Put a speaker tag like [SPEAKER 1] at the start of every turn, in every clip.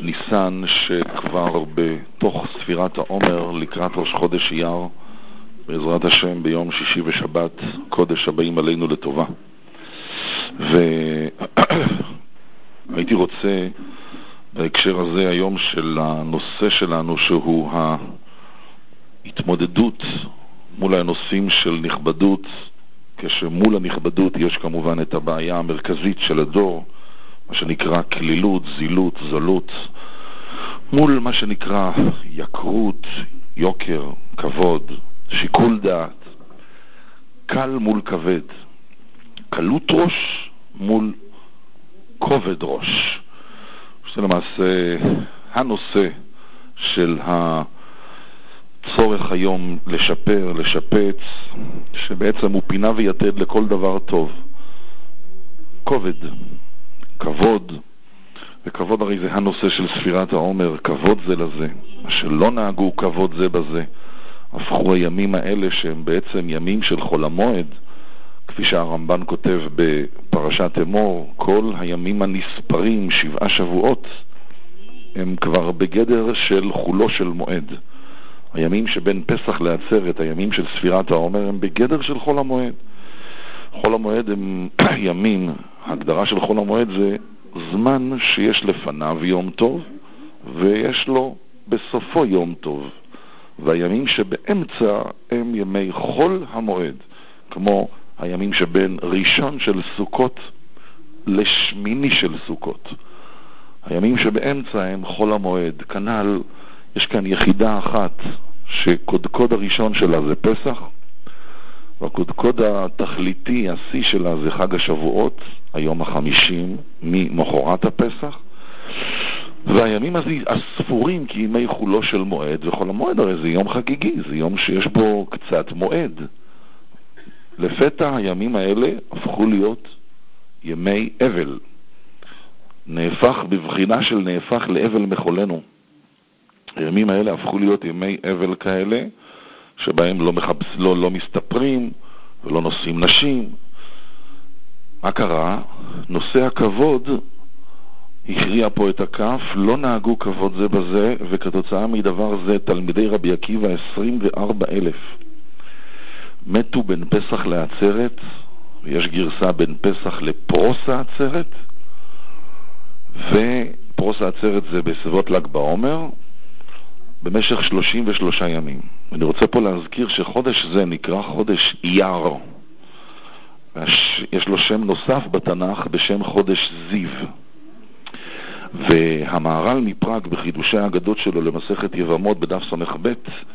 [SPEAKER 1] ניסן, שכבר בתוך ספירת העומר לקראת ראש חודש אייר, בעזרת השם ביום שישי ושבת קודש הבאים עלינו לטובה. והייתי רוצה בהקשר הזה היום של הנושא שלנו, שהוא ההתמודדות מול הנושאים של נכבדות, כשמול הנכבדות יש כמובן את הבעיה המרכזית של הדור, מה שנקרא כלילות, זילות, זלות, מול מה שנקרא יקרות, יוקר, כבוד, שיקול דעת, קל מול כבד, קלות ראש מול כובד ראש. זה למעשה הנושא של הצורך היום לשפר, לשפץ, שבעצם הוא פינה ויתד לכל דבר טוב. כובד, כבוד, וכבוד הרי זה הנושא של ספירת העומר, כבוד זה לזה. מה שלא נהגו כבוד זה בזה, הפכו הימים האלה שהם בעצם ימים של חול המועד, כפי שהרמב"ן כותב בפרשת אמור, כל הימים הנספרים, 7 שבועות, הם כבר בגדר של חולו של מועד. הימים שבין פסח לעצרת, הימים של ספירת העומר, הם בגדר של חול המועד. חול המועד הם ימים, ההגדרה של חול המועד זה זמן שיש לפניו יום טוב, ויש לו בסופו יום טוב. והימים שבאמצע הם ימי חול המועד, כמו הימים שבין ראשון של סוכות לשמיני של סוכות. הימים שבאמצע הם חול המועד. כנ"ל, יש כאן יחידה אחת שקודקוד הראשון שלה זה פסח, והקודקוד התכליתי, השיא שלה זה חג השבועות, היום ה-50 ממחרת הפסח, והימים הספורים כימי חולו של מועד, וחול המועד הרי זה יום חגיגי, זה יום שיש בו קצת מועד. לפתע הימים האלה הפכו להיות ימי אבל, נהפך בבחינה של נהפך לאבל מחולנו. הימים האלה הפכו להיות ימי אבל כאלה, שבהם לא מסתפרים ולא נושאים נשים. מה קרה? נושא הכבוד הכריע פה את הכף, לא נהגו כבוד זה בזה, וכתוצאה מדבר זה תלמידי רבי עקיבא 24,000 מתו בין פסח לעצרת, ויש גרסה בין פסח לפרוס העצרת, ופרוס העצרת זה בסביבות ל"ג בעומר, במשך 33 ימים. אני רוצה פה להזכיר שחודש זה נקרא חודש אייר. יש לו שם נוסף בתנ"ך בשם חודש זיו. והמהר"ל מפראג בחידושי האגדות שלו למסכת יבמות בדף ס"ב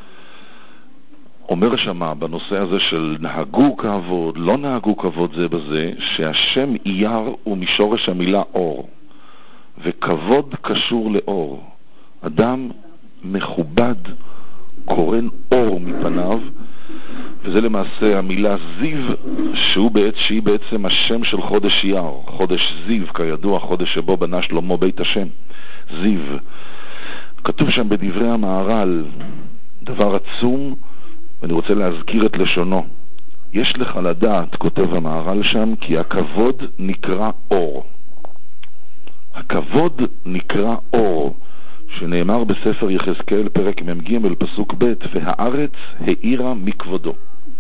[SPEAKER 1] אומר שמה בנושא הזה של נהגו כבוד, לא נהגו כבוד זה בזה, שהשם אייר הוא משורש המילה אור, וכבוד קשור לאור. אדם מכובד קורן אור מפניו, וזה למעשה המילה זיו, שהיא בעצם השם של חודש אייר. חודש זיו, כידוע, חודש שבו בנה שלמה בית השם, זיו. כתוב שם בדברי המהר"ל דבר עצום, ואני רוצה להזכיר את לשונו. יש לך לדעת, כותב המהר"ל שם, כי הכבוד נקרא אור. הכבוד נקרא אור, שנאמר בספר יחזקאל פרק מ"ג פסוק ב', והארץ האירה מכבודו.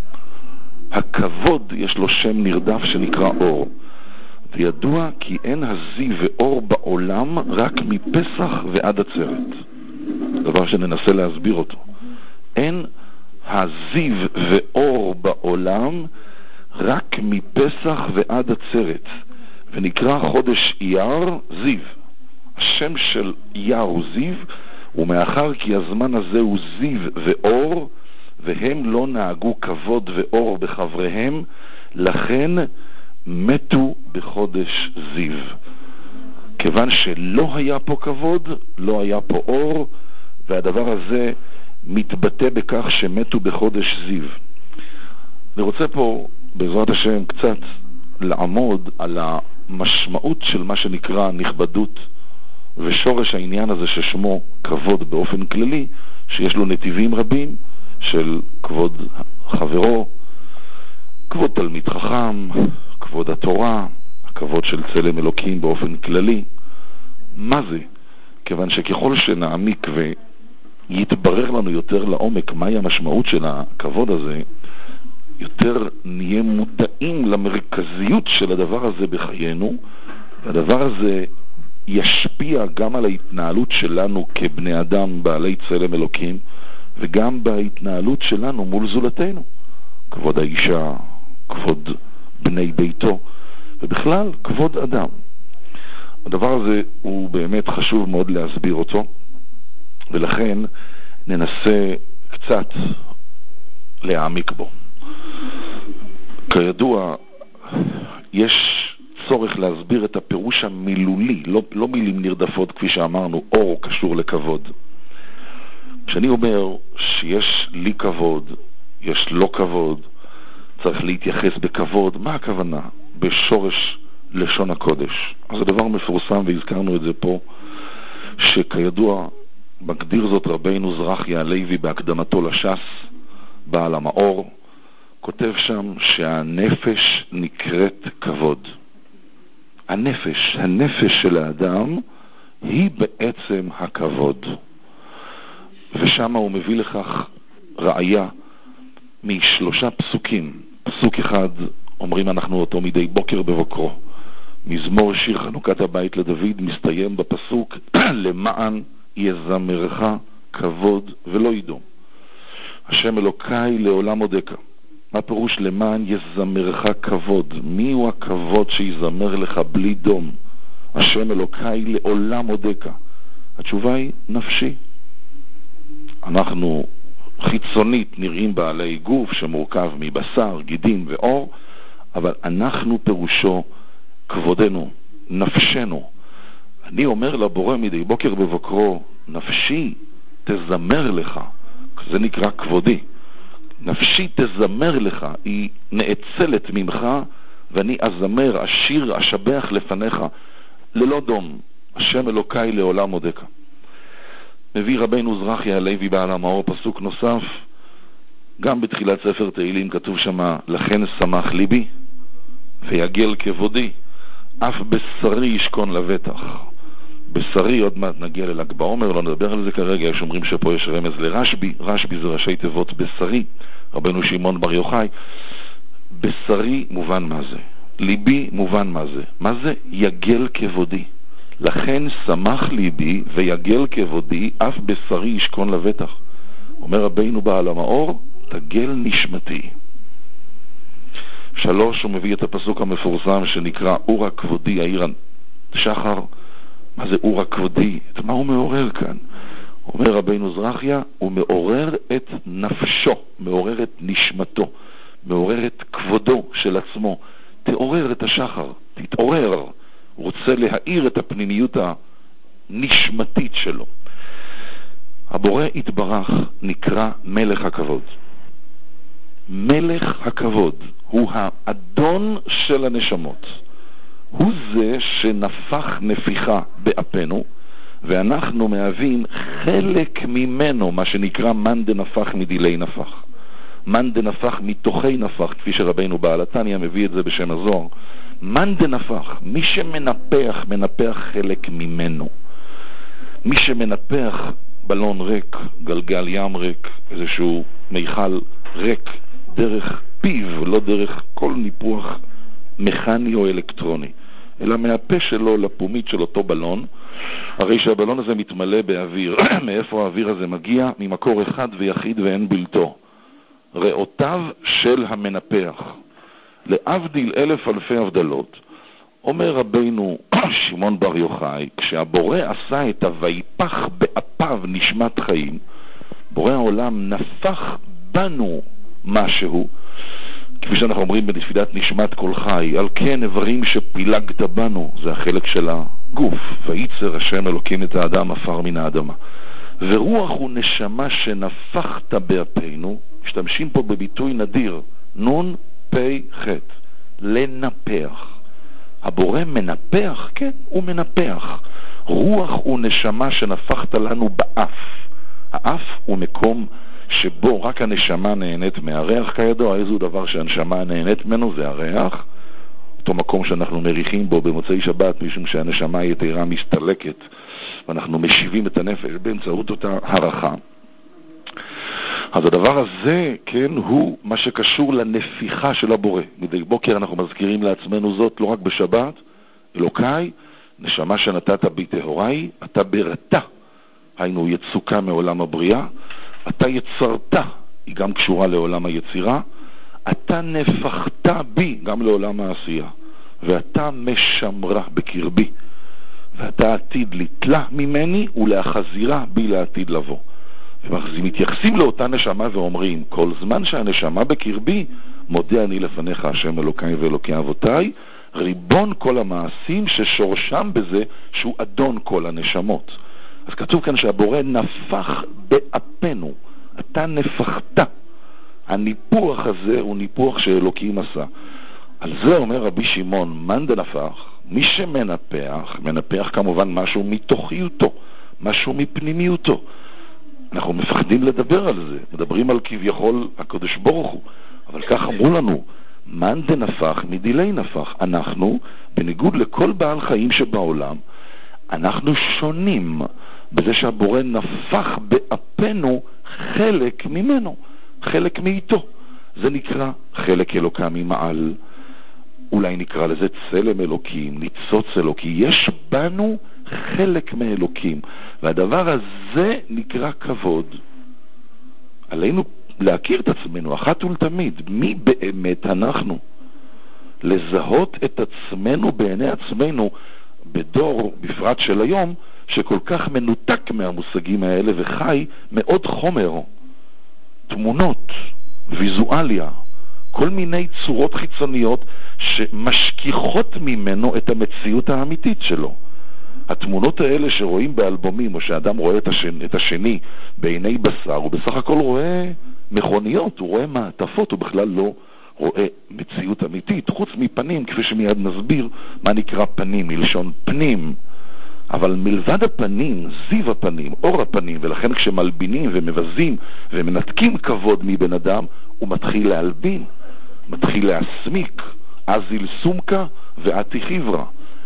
[SPEAKER 1] הכבוד יש לו שם נרדף שנקרא אור, וידוע כי אין הזיו ואור בעולם רק מפסח ועד עצרת. דבר שננסה להסביר אותו. אין הזיו ואור בעולם רק מפסח ועד עצרת, ונקרא חודש אייר זיו. השם של אייר הוא זיו, ומאחר כי הזמן הזה הוא זיו ואור, והם לא נהגו כבוד ואור בחבריהם, לכן מתו בחודש זיו. כיוון שלא היה פה כבוד, לא היה פה אור, והדבר הזה מתבטא בכך שמתו בחודש זיו. אני רוצה פה בעזרת השם קצת לעמוד על המשמעות של מה שנקרא נכבדות, ושורש העניין הזה ששמו כבוד באופן כללי, שיש לו נתיבים רבים של כבוד חברו, כבוד תלמיד חכם, כבוד התורה, הכבוד של צלם אלוקים באופן כללי. מה זה? כיוון שככל שנעמיק ויתברר לנו יותר לעומק מהי המשמעות של הכבוד הזה, יותר נהיה מודעים למרכזיות של הדבר הזה בחיינו, והדבר הזה ישפיע גם על ההתנהלות שלנו כבני אדם בעלי צלם אלוקים, וגם בהתנהלות שלנו מול זולתנו. כבוד האישה, כבוד בני ביתו, ובכלל כבוד אדם. הדבר הזה הוא באמת חשוב מאוד להסביר אותו, ולכן ננסה קצת להעמיק בו. כידוע, יש צורך להסביר את הפירוש המילולי, לא מילים נרדפות כפי שאמרנו, אור קשור לכבוד. כשאני אומר שיש לי כבוד, יש לו כבוד, צריך להתייחס בכבוד, מה הכוונה? בשורש לשון הקודש. אז הדבר מפורסם, והזכרנו את זה פה, שכידוע מגדיר זאת רבינו זרחיה הלוי בהקדמתו לש"ס, בעל המאור, כותב שם שהנפש נקראת כבוד. הנפש של האדם היא בעצם הכבוד. ושם הוא מביא לכך ראיה משלושה פסוקים. פסוק אחד אומרים אנחנו אותו מדי בוקר בבוקרו. מזמור שיר חנוכת הבית לדוד מסתיים בפסוק למען יזמרך כבוד ולא ידום. השם אלוקי לעולם הודקה. מה פירוש למען יזמרך כבוד? מי הוא הכבוד שיזמר לך בלי דום? השם אלוקי לעולם הודקה. התשובה היא נפשי. אנחנו חיצונית נראים בעלי גוף שמורכב מבשר, גידים ואור, אבל אנחנו פירושו כבודנו, נפשנו. אני אומר לבורא מדי בוקר בבוקרו, נפשי תזמר לך, זה נקרא כבודי. נפשי תזמר לך, היא נאצלת ממך, ואני אזמר, אשיר, אשבח לפניך, ללא דום. השם אלוקי לעולם הודקה. מביא רבינו זרחיה הלוי בעל המאור פסוק נוסף, גם בתחילת ספר תהילים כתוב שמה, לכן שמח ליבי ויגל כבודי, אף בשרי ישכון לבטח. בשרי, עוד מעט נגיע לל"ג בעומר, לא נדבר על זה כרגע, יש אומרים שפה יש רמז לרשב"י, רשב"י זה ראשי תיבות בשרי, רבנו שמעון בר יוחאי. בשרי מובן מה זה, ליבי מובן מה זה, מה זה יגל כבודי. לכן שמח ליבי ויגל כבודי, אף בשרי ישכון לבטח. אומר רבינו בעל המאור, תגל נשמתי. 3, הוא מביא את הפסוק המפורסם שנקרא אורה כבודי העיר שחר. מה זה אורה כבודי? את מה הוא מעורר כאן? אומר רבינו זרחיה, הוא מעורר את נפשו, מעורר את נשמתו, מעורר את כבודו של עצמו. תעורר את השחר, תתעורר. הוא רוצה להאיר את הפנימיות הנשמתית שלו. הבורא יתברך נקרא מלך הכבוד. מלך הכבוד הוא האדון של הנשמות. הוא זה שנפח נפיחה באפנו, ואנחנו מהווים חלק ממנו, מה שנקרא מן דנפח מדילי נפח. מן דנפח מתוכי נפח, כפי שרבינו בעל התניא מביא את זה בשם הזוהר. מן דנפח, מי שמנפח, מנפח חלק ממנו. מי שמנפח בלון ריק, גלגל ים ריק, איזשהו מיכל ריק, דרך פיו, לא דרך כל ניפוח מכני או אלקטרוני, אלא מהפה שלו לפומית של אותו בלון, הרי שהבלון הזה מתמלא באוויר. מאיפה האוויר הזה מגיע? ממקור אחד ויחיד ואין בלתו, ראותיו של המנפח. להבדיל אלף אלפי הבדלות, אומר רבינו שמעון בר יוחאי, כשהבורא עשה את הויפח באפיו נשמת חיים, בורא העולם נפח בנו משהו, כפי שאנחנו אומרים בתפילת נשמת כל חי, על כן איברים שפילגת בנו, זה החלק של הגוף, וייצר השם אלוקים את האדם עפר מן האדמה. ורוח הוא נשמה שנפחת באפינו, משתמשים פה בביטוי נדיר, נון פי חט, לנפח. הבורא מנפח? כן, הוא מנפח. רוח הוא נשמה שנפחת לנו באף. האף הוא מקום שבו רק הנשמה נהנית מהריח, כידוע, איזו דבר שהנשמה נהנית ממנו זה הריח, אותו מקום שאנחנו מריחים בו במוצאי שבת, משום שהנשמה היתרה מסתלקת ואנחנו משיבים את הנפש באמצעות אותה הערכה. אז הדבר הזה, כן, הוא מה שקשור לנפיחה של הבורא. מדי בוקר אנחנו מזכירים לעצמנו זאת לא רק בשבת, אלוקיי, נשמה שנתת בי טהוריי, אתה ברתה, היינו יצוקה מעולם הבריאה, אתה יצרת, היא גם קשורה לעולם היצירה, אתה נפחת בי, גם לעולם העשייה, ואתה משמרה בקרבי, ואתה עתיד לתלה ממני ולהחזירה בי לעתיד לבוא. ומתייחסים לאותה נשמה ואומרים, כל זמן שהנשמה בקרבי, מודה אני לפניך השם אלוקיי ואלוקי אבותיי, ריבון כל המעשים ששורשם בזה שהוא אדון כל הנשמות. אז כתוב כאן שהבורא נפח באפנו, אתה נפחת. הניפוח הזה הוא ניפוח שאלוקים עשה. על זה אומר רבי שמעון, מן דנפח, מי שמנפח, מנפח כמובן משהו מתוכיותו, משהו מפנימיותו. אנחנו מפחדים לדבר על זה, מדברים על כביכול הקדוש ברוך הוא, אבל כך אמרו לנו, מן דנפח מדילי נפח. אנחנו, בניגוד לכל בעל חיים שבעולם, אנחנו שונים בזה שהבורא נפח באפנו חלק ממנו, חלק מאיתו. זה נקרא חלק אלוקה ממעל, אולי נקרא לזה צלם אלוקים, ניצוץ אלוקי. יש בנו חלק מאלוקים, והדבר הזה נקרא כבוד. עלינו להכיר את עצמנו אחת ולתמיד, מי באמת אנחנו, לזהות את עצמנו בעיני עצמנו בדור בפרט של היום שכל כך מנותק מהמושגים האלה וחי מאוד חומר, תמונות, ויזואליה, כל מיני צורות חיצוניות שמשכיחות ממנו את המציאות האמיתית שלו. התמונות האלה שרואים באלבומים, או שאדם רואה את השני בעיני בשר, הוא בסך הכל רואה מכוניות, הוא רואה מעטפות, הוא בכלל לא רואה מציאות אמיתית, חוץ מפנים, כפי שמיד נסביר מה נקרא פנים, מלשון פנים. אבל מלבד הפנים, זיו הפנים, אור הפנים, ולכן כשמלבינים ומבזים ומנתקים כבוד מבן אדם, הוא מתחיל להלבין, מתחיל להסמיק, אזיל סומקה ועתי חיברה.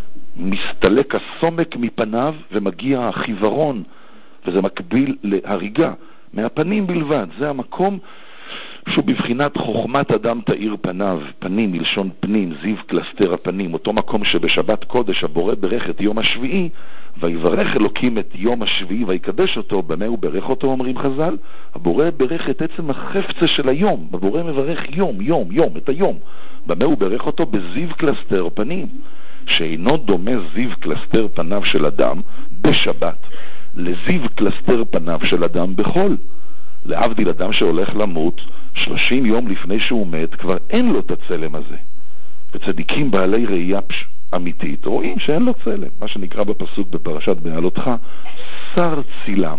[SPEAKER 1] מסתלק הסומק מפניו ומגיע החיוורון, וזה מקביל להריגה מהפנים בלבד. זה המקום שהוא בבחינת חוכמת אדם תאיר פניו, פנים מלשון פנים, זיו קלסטר הפנים, אותו מקום שבשבת קודש הבורא ברך את יום השביעי, ויברך אלוקים את יום השביעי ויקדש אותו. במה הוא ברך אותו, אומרים חז"ל? הבורא ברך את עצם החפצה של היום, הבורא מברך יום, יום, יום, את היום. במה הוא ברך אותו? בזיו קלסטר פנים, שאינו דומה זיו קלסטר פניו של אדם בשבת לזיו קלסטר פניו של אדם בחול. להבדיל, אדם שהולך למות 30 יום לפני שהוא מת, כבר אין לו את הצלם הזה. וצדיקים בעלי ראייה אמיתית רואים שאין לו צלם, מה שנקרא בפסוק בפרשת בעלותך, שר צילם.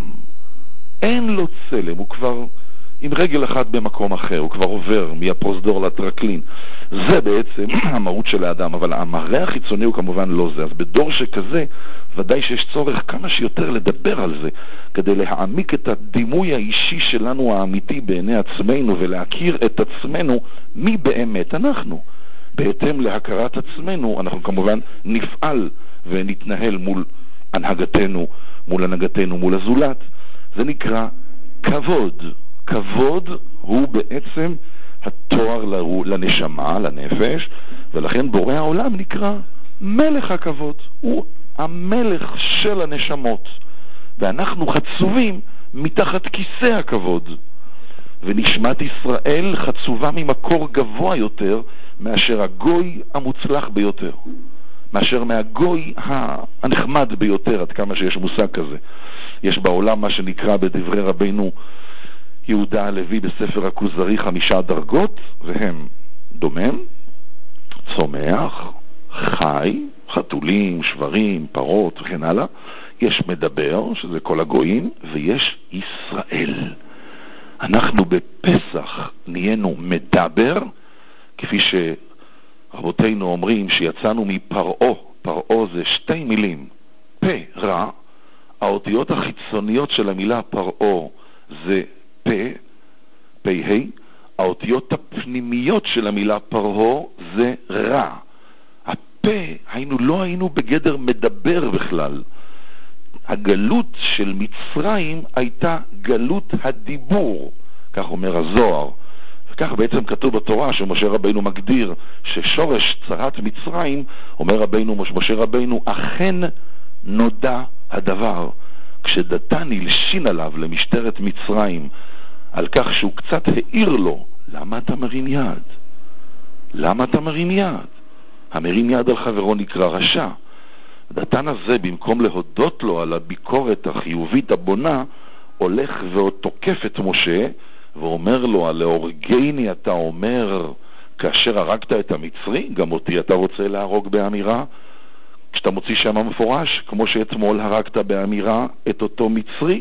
[SPEAKER 1] אין לו צלם, הוא כבר עם רגל אחת במקום אחר, הוא כבר עובר מהפרוזדור לטרקלין. זה בעצם המהות של האדם, אבל המראה החיצוני הוא כמובן לא זה. אז בדור שכזה ודאי שיש צורך כמה שיותר לדבר על זה, כדי להעמיק את הדימוי האישי שלנו האמיתי בעיני עצמנו, ולהכיר את עצמנו מי באמת אנחנו. בהתאם להכרת עצמנו אנחנו כמובן נפעל ונתנהל מול הנהגתנו, מול הזולת. זה נקרא כבוד. כבוד הוא בעצם התואר לנשמה, לנפש, ולכן בורא העולם נקרא מלך הכבוד. הוא המלך של הנשמות, ואנחנו חצובים מתחת כיסא הכבוד. ונשמת ישראל חצובה ממקור גבוה יותר מאשר הגוי המוצלח ביותר, מאשר מהגוי הנחמד ביותר, עד כמה שיש מושג כזה. יש בעולם מה שנקרא בדברי רבינו יהודה הלוי בספר הכוזרי 5 דרגות, והם דומם, צומח, חי, חתולים, שברים, פרות וכן הלאה. יש מדבר, שזה כל הגויים, ויש ישראל. אנחנו בפסח נהיינו מדבר, כפי שרבותינו אומרים שיצאנו מפרעה. פרעה זה 2 מילים, פה, רע. האותיות החיצוניות של המילה פרעה זה פה, פה, האותיות הפנימיות של המילה פרעה זה רע. הפה, לא היינו בגדר מדבר בכלל. הגלות של מצרים הייתה גלות הדיבור, כך אומר הזוהר. וכך בעצם כתוב בתורה שמשה רבינו מגדיר ששורש צרת מצרים, אומר רבינו משה רבינו, אכן נודע הדבר. כשדתן הלשין עליו למשטרת מצרים על כך שהוא קצת העיר לו, למה אתה מרים יד? למה אתה מרים יד? המרים יד על חברו נקרא רשע. דתן הזה, במקום להודות לו על הביקורת החיובית הבונה, הולך ותוקף את משה ואומר לו, להורגני אתה אומר כאשר הרגת את המצרי, גם אותי אתה רוצה להרוג באמירה? כשאתה מוציא שם המפורש, כמו שאתמול הרגת באמירה את אותו מצרי.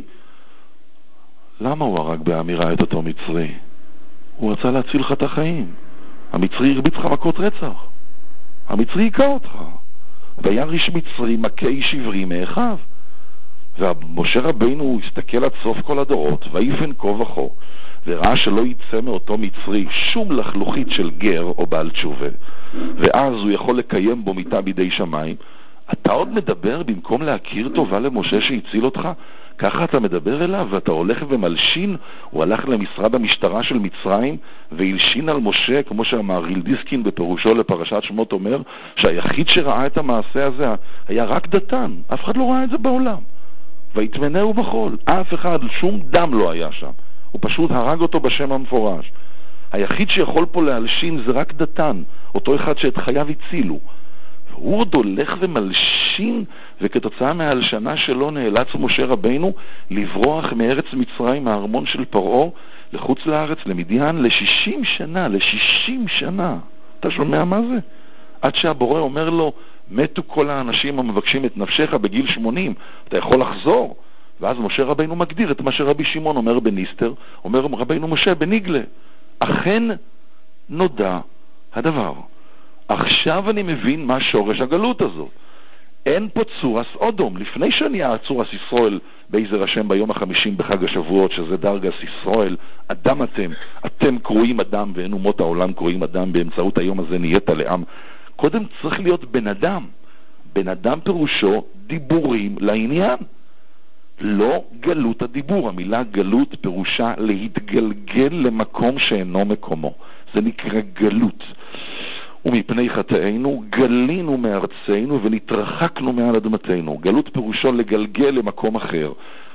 [SPEAKER 1] למה הוא הרג באמירה את אותו מצרי? הוא רצה להציל לך את החיים. המצרי הרביץ לך מכות רצח. המצרי היכה אותך. וירש מצרי מכה איש עברי מאחיו. ומשה רבינו הסתכל עד סוף כל הדורות, ויפן כה וכה, וראה שלא יצא מאותו מצרי שום לחלוכית של גר או בעל תשובה, ואז הוא יכול לקיים בו מיטה בידי שמיים. אתה עוד מדבר במקום להכיר טובה למשה שהציל אותך? ככה אתה מדבר אליו ואתה הולך ומלשין? הוא הלך למשרד המשטרה של מצרים והלשין על משה, כמו שאמר רילדיסקין בפירושו לפרשת שמות, אומר שהיחיד שראה את המעשה הזה היה רק דתן, אף אחד לא ראה את זה בעולם. ויתמנהו בחול, אף אחד, שום דם לא היה שם, הוא פשוט הרג אותו בשם המפורש. היחיד שיכול פה להלשין זה רק דתן, אותו אחד שאת חייו הצילו. הוא עוד הולך ומלשין, וכתוצאה מההלשנה שלו נאלץ משה רבינו לברוח מארץ מצרים, מהארמון של פרעה, לחוץ לארץ, למדיין, ל-60 שנה, ל-60 שנה. אתה שומע מה זה? עד שהבורא אומר לו, מתו כל האנשים המבקשים את נפשך בגיל 80, אתה יכול לחזור. ואז משה רבינו מגדיר את מה שרבי שמעון אומר בניסטר, אומר רבינו משה בניגלה, אכן נודע הדבר. עכשיו אני מבין מה שורש הגלות הזאת. אין פה צורס אודום. לפני שנהיה צורס ישראל בעזר השם ביום ה-50 בחג השבועות, שזה דרגס ישראל, אדם אתם קרואים אדם, ואין אומות העולם קרואים אדם, באמצעות היום הזה נהיית לעם. קודם צריך להיות בן אדם. בן אדם פירושו דיבורים לעניין, לא גלות הדיבור. המילה גלות פירושה להתגלגל למקום שאינו מקומו, זה נקרא גלות. ומפני חטאינו גלינו מארצנו ונתרחקנו מעל אדמתנו. גלות פירושו לגלגל למקום אחר.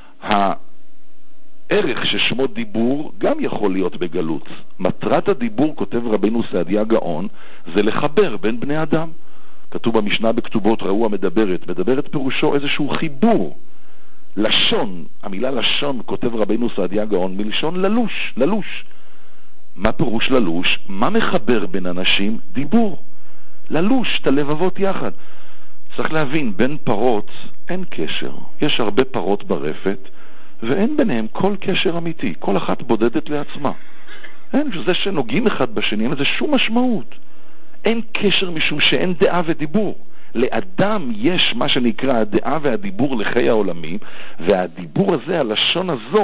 [SPEAKER 1] הערך ששמו דיבור גם יכול להיות בגלות. מטרת הדיבור, כותב רבינו סעדיה גאון, זה לחבר בין בני אדם. כתוב במשנה בכתובות, ראו המדברת. מדברת פירושו איזשהו חיבור. לשון, המילה לשון, כותב רבינו סעדיה גאון, מלשון ללוש, ללוש. מה פירוש ללוש? מה מחבר בין אנשים? דיבור. ללוש, את הלבבות יחד. צריך להבין, בין פרות אין קשר. יש הרבה פרות ברפת, ואין ביניהם כל קשר אמיתי. כל אחת בודדת לעצמה. אין, זה שנוגעים אחד בשני, אין לזה שום משמעות. אין קשר משום שאין דעה ודיבור. לאדם יש מה שנקרא הדעה והדיבור לחי העולמים, והדיבור הזה, הלשון הזו,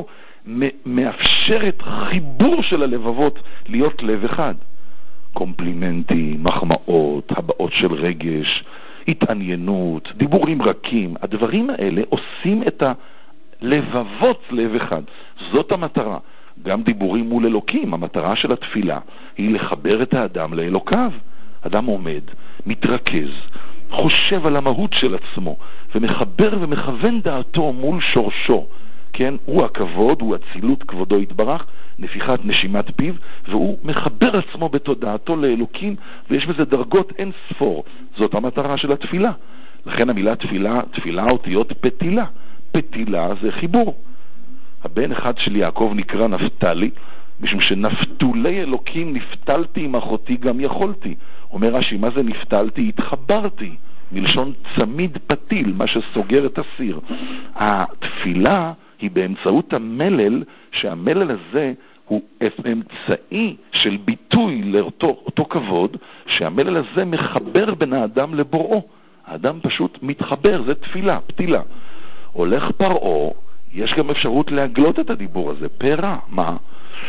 [SPEAKER 1] מאפשרת חיבור של הלבבות להיות לב אחד. קומפלימנטים, מחמאות, הבעות של רגש, התעניינות, דיבורים רכים, הדברים האלה עושים את הלבבות לב אחד. זאת המטרה. גם דיבורים מול אלוקים, המטרה של התפילה היא לחבר את האדם לאלוקיו. אדם עומד, מתרכז, חושב על המהות של עצמו, ומחבר ומכוון דעתו מול שורשו. כן, הוא הכבוד, הוא הצילות, כבודו יתברך, נפיחת נשימת פיו, והוא מחבר עצמו בתודעתו לאלוקים, ויש בזה דרגות אין ספור. זאת המטרה של התפילה. לכן המילה תפילה, תפילה אותיות פתילה. פתילה זה חיבור. הבן אחד של יעקב נקרא נפתלי, משום שנפתולי אלוקים נפתלתי עם אחותי גם יכולתי. אומר רש"י, מה זה נפתלתי? התחברתי, מלשון צמיד פתיל, מה שסוגר את הסיר. התפילה היא באמצעות המלל, שהמלל הזה הוא אמצעי של ביטוי לאותו כבוד, שהמלל הזה מחבר בין האדם לבוראו. האדם פשוט מתחבר, זה תפילה, פתילה. הולך פרעה, יש גם אפשרות להגלות את הדיבור הזה. פרע, מה?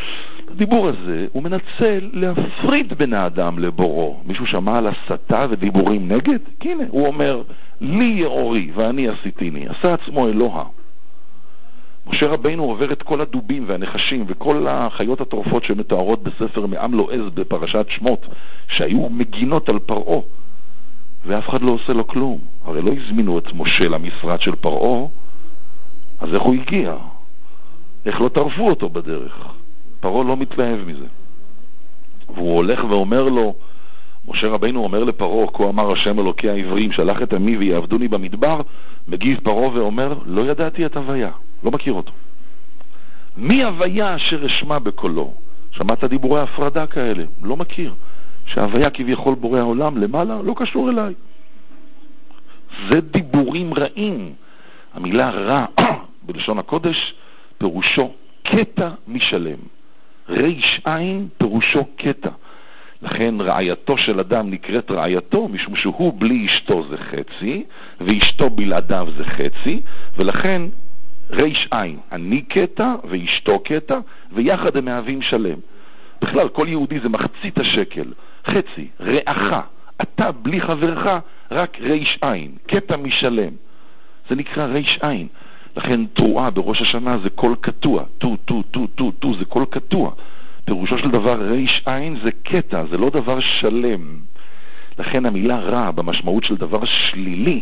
[SPEAKER 1] הדיבור הזה הוא מנצל להפריד בין האדם לבורו. מישהו שמע על הסתה ודיבורים נגד? הנה, הוא אומר, לי יאורי ואני עשיתיני, עשה עצמו אלוה. משה רבינו עובר את כל הדובים והנחשים וכל החיות הטורפות שמתוארות בספר מעם לא עז בפרשת שמות, שהיו מגינות על פרעה, ואף אחד לא עושה לו כלום. הרי לא הזמינו את משה למשרד של פרעה, אז איך הוא הגיע? איך לא טרפו אותו בדרך? פרעה לא מתלהב מזה. והוא הולך ואומר לו, משה רבינו אומר לפרעה, כה אמר השם אלוקי העברים, שלח את עמי ויעבדוני במדבר. מגיב פרעה ואומר, לא ידעתי את הוויה, לא מכיר אותו. מי הוויה אשר אשמע בקולו? שמעת דיבורי הפרדה כאלה? לא מכיר. שההוויה כביכול בורא העולם למעלה, לא קשור אליי. זה דיבורים רעים. המילה רע בלשון הקודש פירושו קטע משלם. ריש עין פירושו קטע. לכן רעייתו של אדם נקראת רעייתו, משום שהוא בלי אשתו זה חצי, ואשתו בלעדיו זה חצי, ולכן ריש עין, אני קטע ואשתו קטע, ויחד הם מהווים שלם. בכלל, כל יהודי זה מחצית השקל, חצי, רעך, אתה בלי חברך, רק ריש עין, קטע משלם. זה נקרא ריש עין. לכן תרועה בראש השנה זה קול קטוע, טו, זה קול קטוע. פירושו של דבר ריש עין זה קטע, זה לא דבר שלם. לכן המילה רע במשמעות של דבר שלילי,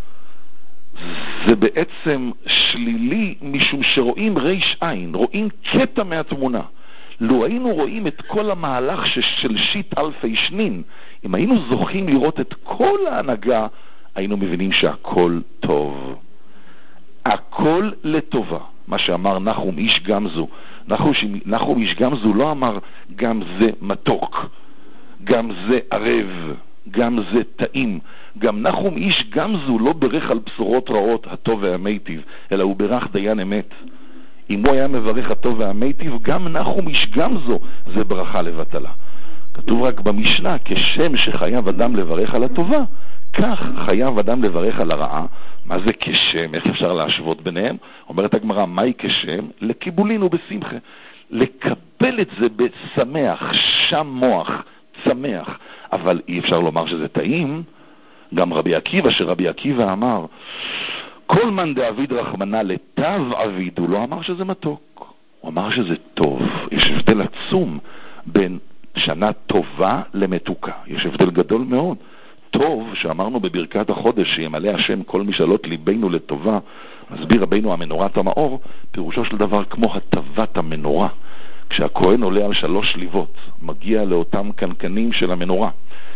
[SPEAKER 1] זה בעצם שלילי משום שרואים ריש עין, רואים קטע מהתמונה. לו היינו רואים את כל המהלך של שיט אלפי שנין, אם היינו זוכים לראות את כל ההנהגה, היינו מבינים שהכל טוב. הכל לטובה. מה שאמר נחום איש גמזו. נחום איש גמזו לא אמר גם זה מתוק, גם זה ערב, גם זה טעים. גם נחום איש גמזו לא ברך על בשורות רעות הטוב והמיטיב, אלא הוא ברך דיין אמת. אם הוא היה מברך הטוב והמיטיב, גם נחום איש גמזו זה ברכה לבטלה. כתוב רק במשנה, כשם שחייב אדם לברך על הטובה, כך חייב אדם לברך על הרעה. מה זה כשם? איך אפשר להשוות ביניהם? אומרת הגמרא, מהי כשם? לקיבולין ובשמחה. לקבל את זה בשמח, שם מוח, צמח. אבל אי אפשר לומר שזה טעים. גם רבי עקיבא, שרבי עקיבא אמר, כל מן דאביד רחמנה לטב אביד, הוא לא אמר שזה מתוק. הוא אמר שזה טוב. יש הבדל עצום בין שנה טובה למתוקה. יש הבדל גדול מאוד. טוב, שאמרנו בברכת החודש, שימלא השם כל משאלות ליבנו לטובה, מסביר רבינו המנורת המאור, פירושו של דבר כמו הטבת המנורה. כשהכהן עולה על 3 שליבות, מגיע לאותם קנקנים של המנורה,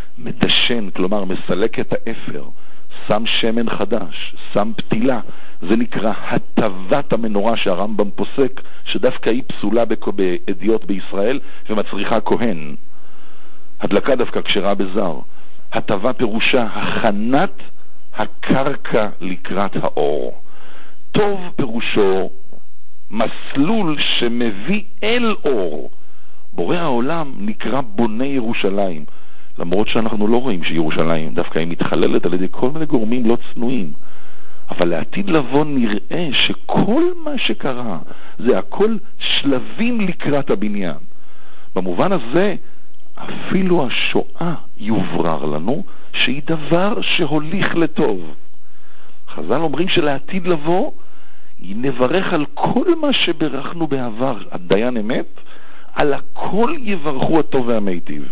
[SPEAKER 1] מדשן, כלומר מסלק את האפר, שם שמן חדש, שם פתילה, זה נקרא הטבת המנורה שהרמב"ם פוסק, שדווקא היא פסולה בעדיות בישראל ומצריכה כהן. הדלקה דווקא כשרה בזר. הטבה פירושה הכנת הקרקע לקראת האור. טוב פירושו מסלול שמביא אל אור. בורא העולם נקרא בוני ירושלים, למרות שאנחנו לא רואים שירושלים דווקא היא מתחללת על ידי כל מיני גורמים לא צנועים. אבל לעתיד לבוא נראה שכל מה שקרה זה הכל שלבים לקראת הבניין. במובן הזה אפילו השואה יוברר לנו שהיא דבר שהוליך לטוב. חז"ל אומרים שלעתיד לבוא נברך על כל מה שברכנו בעבר, הדיין אמת, על הכל יברכו הטוב והמיטיב.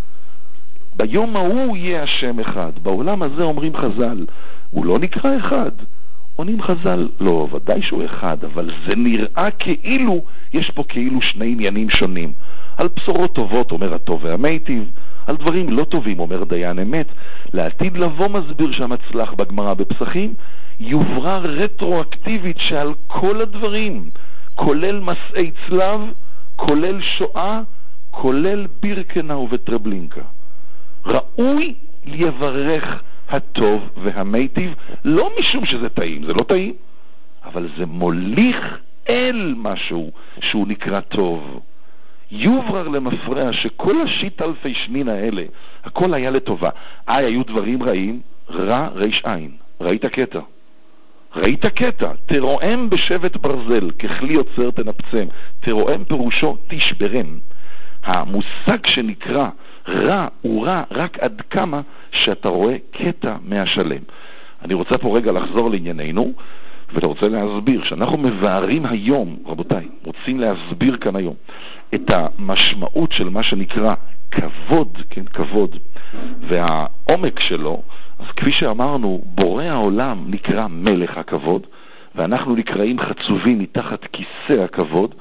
[SPEAKER 1] ביום ההוא יהיה השם אחד. בעולם הזה אומרים חז"ל, הוא לא נקרא אחד. עונים חז"ל, לא, ודאי שהוא אחד, אבל זה נראה כאילו, יש פה כאילו שני עניינים שונים. על בשורות טובות אומר הטוב והמיטיב, על דברים לא טובים אומר דיין אמת. לעתיד לבוא מסביר שהמצלח בגמרא בפסחים, יוברר רטרואקטיבית שעל כל הדברים, כולל מסעי צלב, כולל שואה, כולל בירקנאו וטרבלינקה, ראוי לברך הטוב והמיטיב, לא משום שזה טעים, זה לא טעים, אבל זה מוליך אל משהו שהוא נקרא טוב. יוברר למפרע שכל השיט אלפי שנין האלה, הכל היה לטובה. היו דברים רעים, רע ריש עין. ראית קטע? ראית קטע, תרועם בשבט ברזל, ככלי יוצר תנפצם. תרועם פירושו תשברם. המושג שנקרא רע הוא רע רק עד כמה שאתה רואה קטע מהשלם. אני רוצה פה רגע לחזור לענייננו, ואתה רוצה להסביר שאנחנו מבארים היום, רבותיי, רוצים להסביר כאן היום את המשמעות של מה שנקרא כבוד, כן, כבוד, והעומק שלו. אז כפי שאמרנו, בורא העולם נקרא מלך הכבוד, ואנחנו נקראים חצובים מתחת כיסא הכבוד,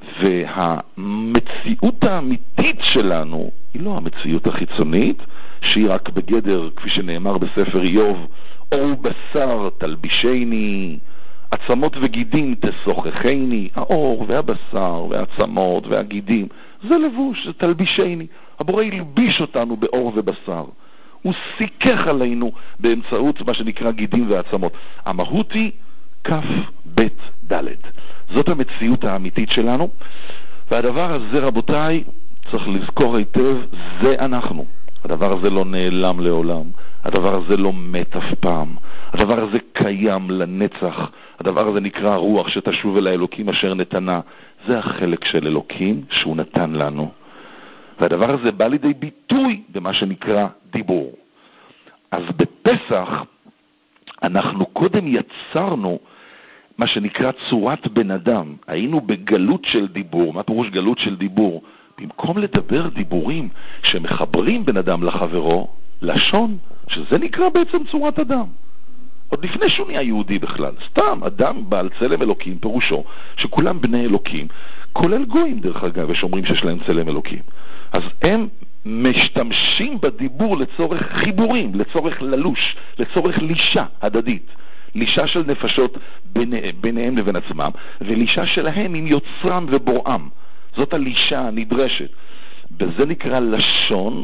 [SPEAKER 1] והמציאות האמיתית שלנו היא לא המציאות החיצונית, שהיא רק בגדר, כפי שנאמר בספר איוב, אור בשר תלבישני, עצמות וגידים תשוחחני. האור והבשר והעצמות והגידים זה לבוש, זה תלבישני. הבורא ילביש אותנו באור ובשר, הוא סיכך עלינו באמצעות מה שנקרא גידים ועצמות. המהות היא כף בית דלת. זאת המציאות האמיתית שלנו, והדבר הזה, רבותיי, צריך לזכור היטב, זה אנחנו. הדבר הזה לא נעלם לעולם, הדבר הזה לא מת אף פעם, הדבר הזה קיים לנצח. הדבר הזה נקרא רוח שתשוב אל האלוקים אשר נתנה. זה החלק של אלוקים שהוא נתן לנו, והדבר הזה בא לידי ביטוי במה שנקרא דיבור. אז בפסח אנחנו קודם יצרנו מה שנקרא צורת בן אדם. היינו בגלות של דיבור. מה פירוש גלות של דיבור? במקום לדבר דיבורים שמחברים בן אדם לחברו, לשון, שזה נקרא בעצם צורת אדם. עוד לפני שהוא נהיה יהודי בכלל. סתם, אדם בעל צלם אלוקים, פירושו שכולם בני אלוקים, כולל גויים דרך אגב, ושאומרים שיש להם צלם אלוקים. אז הם משתמשים בדיבור לצורך חיבורים, לצורך ללוש, לצורך לישה הדדית. לישה של נפשות ביניהם לבין עצמם, ולישה שלהם עם יוצרם ובוראם. זאת הלישה הנדרשת. בזה נקרא לשון,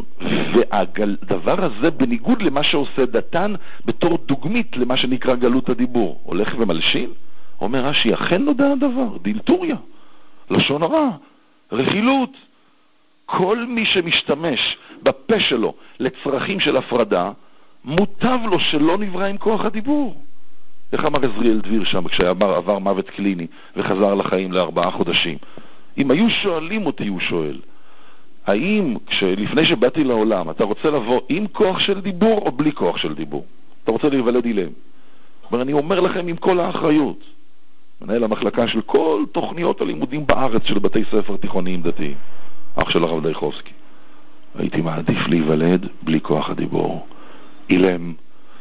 [SPEAKER 1] והדבר הזה בניגוד למה שעושה דתן בתור דוגמית למה שנקרא גלות הדיבור. הולך ומלשין, אומר רש"י, אכן נודע הדבר, דילטוריה, לשון הרע, רכילות. כל מי שמשתמש בפה שלו לצרכים של הפרדה, מוטב לו שלא נברא עם כוח הדיבור. איך אמר עזריאל דביר שם כשעבר מוות קליני וחזר לחיים ל4 חודשים? אם היו שואלים אותי, הוא שואל, האם לפני שבאתי לעולם אתה רוצה לבוא עם כוח של דיבור או בלי כוח של דיבור? אתה רוצה להיוולד אילם? אני אומר לכם עם כל האחריות, מנהל המחלקה של כל תוכניות הלימודים בארץ של בתי ספר תיכוניים דתיים, אח של הרב דייחובסקי, הייתי מעדיף להיוולד בלי כוח הדיבור. אילם,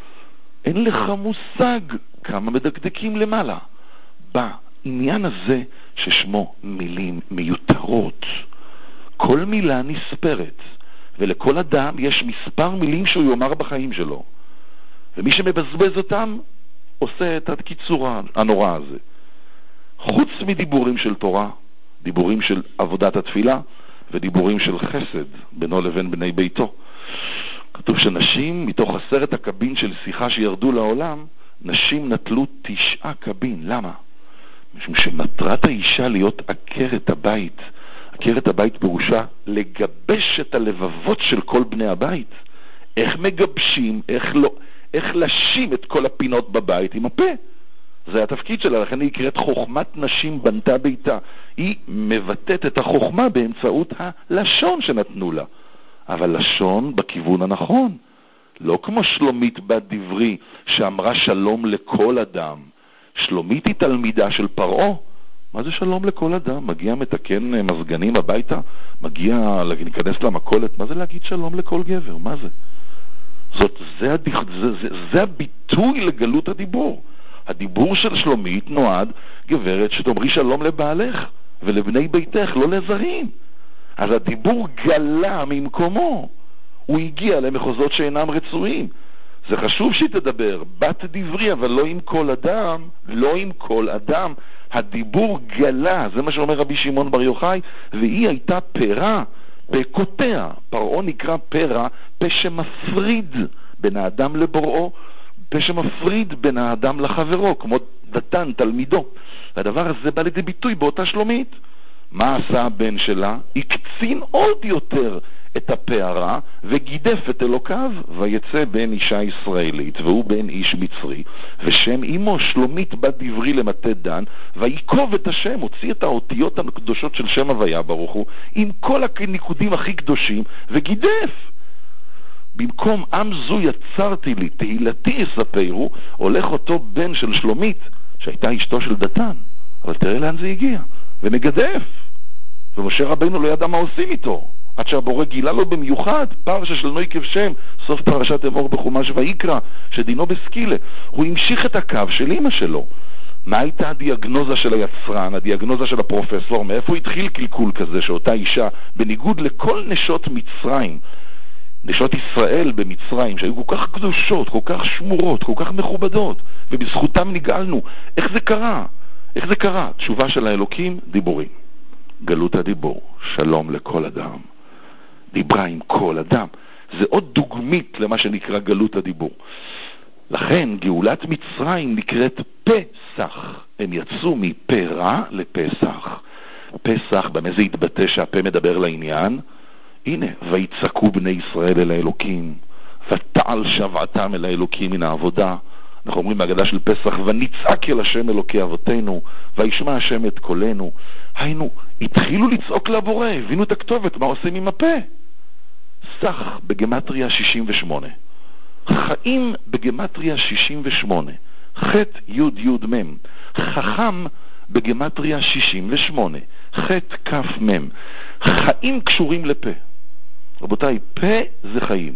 [SPEAKER 1] אין לך מושג כמה מדקדקים למעלה בעניין הזה ששמו מילים מיותרות. כל מילה נספרת, ולכל אדם יש מספר מילים שהוא יאמר בחיים שלו, ומי שמבזבז אותם עושה את הקיצור הנורא הזה. חוץ מדיבורים של תורה, דיבורים של עבודת התפילה, ודיבורים של חסד בינו לבין בני ביתו. כתוב שנשים, מתוך 10 הקבין של שיחה שירדו לעולם, נשים נטלו 9 קבין. למה? משום שמטרת האישה להיות עקרת הבית. עקרת הבית פירושה לגבש את הלבבות של כל בני הבית. איך מגבשים, איך לשים את כל הפינות בבית עם הפה. זה התפקיד שלה, לכן היא נקראת חוכמת נשים בנתה ביתה. היא מבטאת את החוכמה באמצעות הלשון שנתנו לה. אבל לשון בכיוון הנכון. לא כמו שלומית בת דברי שאמרה שלום לכל אדם. שלומית היא תלמידה של פרעה. מה זה שלום לכל אדם? מגיע מתקן מזגנים הביתה, מגיע להיכנס למכולת. מה זה להגיד שלום לכל גבר? מה זה? זה הביטוי לגלות הדיבור. הדיבור של שלומית נועד, גברת, שתאמרי שלום לבעלך ולבני ביתך, לא לזרים. אז הדיבור גלה ממקומו. הוא הגיע למחוזות שאינם רצויים. זה חשוב שהיא תדבר, בת דברי, אבל לא עם כל אדם, לא עם כל אדם. הדיבור גלה, זה מה שאומר רבי שמעון בר יוחאי, והיא הייתה פרה בקוטע. פרעה נקרא פרה, פה שמפריד בין האדם לבוראו, פה שמפריד בין האדם לחברו, כמו דתן, תלמידו. והדבר הזה בא לידי ביטוי באותה שלומית. מה עשה הבן שלה? הקצין עוד יותר את הפערה וגידף את אלוקיו, ויצא בן אישה ישראלית והוא בן איש מצרי, ושם אמו שלומית בת דברי למטה דן, ויקוב את השם, הוציא את האותיות הקדושות של שם הוויה ברוך הוא עם כל הניקודים הכי קדושים וגידף. במקום עם זו יצרתי לי, תהילתי אספרו, הולך אותו בן של שלומית שהייתה אשתו של דתן, אבל תראה לאן זה הגיע, ומגדף. ומשה רבינו לא ידע מה עושים איתו, עד שהבורא גילה לו במיוחד פרשה של נוי כבשם, סוף פרשת אמור בחומש ויקרא, שדינו בסקילה. הוא המשיך את הקו של אמא שלו. מה הייתה הדיאגנוזה של היצרן, הדיאגנוזה של הפרופסור? מאיפה התחיל קלקול כזה שאותה אישה, בניגוד לכל נשות מצרים, נשות ישראל במצרים, שהיו כל כך קדושות, כל כך שמורות, כל כך מכובדות, ובזכותם נגאלנו, איך זה קרה? איך זה קרה? תשובה של האלוקים, דיבורים. גלות הדיבור, שלום לכל אדם. דיברה עם כל אדם. זה עוד דוגמית למה שנקרא גלות הדיבור. לכן גאולת מצרים נקראת פסח. הם יצאו מפה רע לפסח. פסח, במה זה התבטא שהפה מדבר לעניין? הנה, ויצעקו בני ישראל אל האלוקים, ותעל שבעתם אל האלוקים מן העבודה. אנחנו אומרים בהגדה של פסח, ונצעק אל השם אלוקי אבותינו, וישמע השם את קולנו. היינו, התחילו לצעוק לבורא, הבינו את הכתובת, מה עושים עם הפה? סך בגמטריה 68, חיים בגמטריה 68, חט יוד יוד מם, חכם בגמטריה 68, חט כף מם. חיים קשורים לפה. רבותיי, פה זה חיים.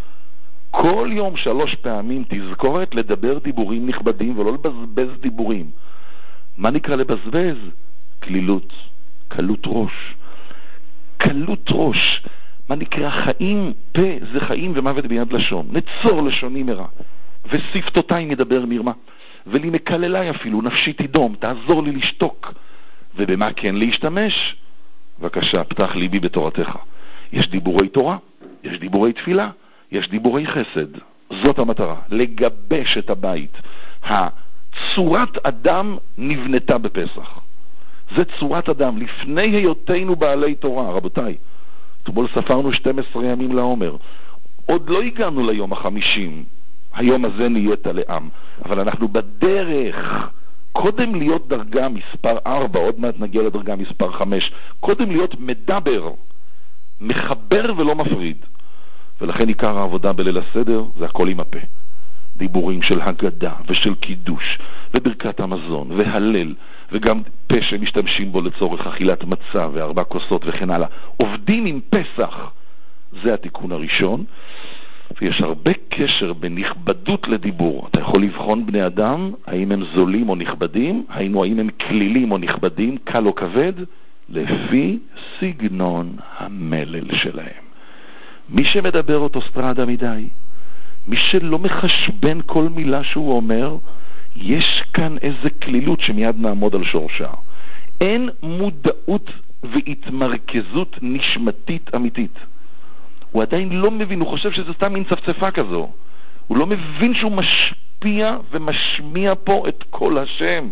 [SPEAKER 1] כל יום 3 פעמים תזכורת לדבר דיבורים נכבדים ולא לבזבז דיבורים. מה נקרא לבזבז? כלילות, קלות ראש. קלות ראש. מה נקרא חיים? פה זה חיים ומוות ביד לשון. נצור לשוני מרע. ושפתותיי מדבר מרמה. ולי מקללי אפילו, נפשי תדום, תעזור לי לשתוק. ובמה כן להשתמש? בבקשה, פתח ליבי בתורתך. יש דיבורי תורה, יש דיבורי תפילה, יש דיבורי חסד. זאת המטרה, לגבש את הבית. הצורת אדם נבנתה בפסח. זה צורת אדם, לפני היותנו בעלי תורה, רבותיי. אתמול ספרנו 12 ימים לעומר. עוד לא הגענו ליום ה-50. היום הזה נהיית לעם. אבל אנחנו בדרך. קודם להיות דרגה מספר 4, עוד מעט נגיע לדרגה מספר 5. קודם להיות מדבר, מחבר ולא מפריד. ולכן עיקר העבודה בליל הסדר זה הכל עם הפה. דיבורים של הגדה ושל קידוש וברכת המזון והלל, וגם פה שמשתמשים בו לצורך אכילת מצה ו4 כוסות וכן הלאה. עובדים עם פסח. זה התיקון הראשון. ויש הרבה קשר בנכבדות לדיבור. אתה יכול לבחון בני אדם, האם הם זולים או נכבדים, האם הם כלילים או נכבדים, קל או כבד, לפי סגנון המלל שלהם. מי שמדבר אוטוסטרדה מדי, מי שלא מחשבן כל מילה שהוא אומר, יש כאן איזה כלילות שמיד נעמוד על שורשה. אין מודעות והתמרכזות נשמתית אמיתית. הוא עדיין לא מבין, הוא חושב שזה סתם מין צפצפה כזו. הוא לא מבין שהוא משפיע ומשמיע פה את כל השם.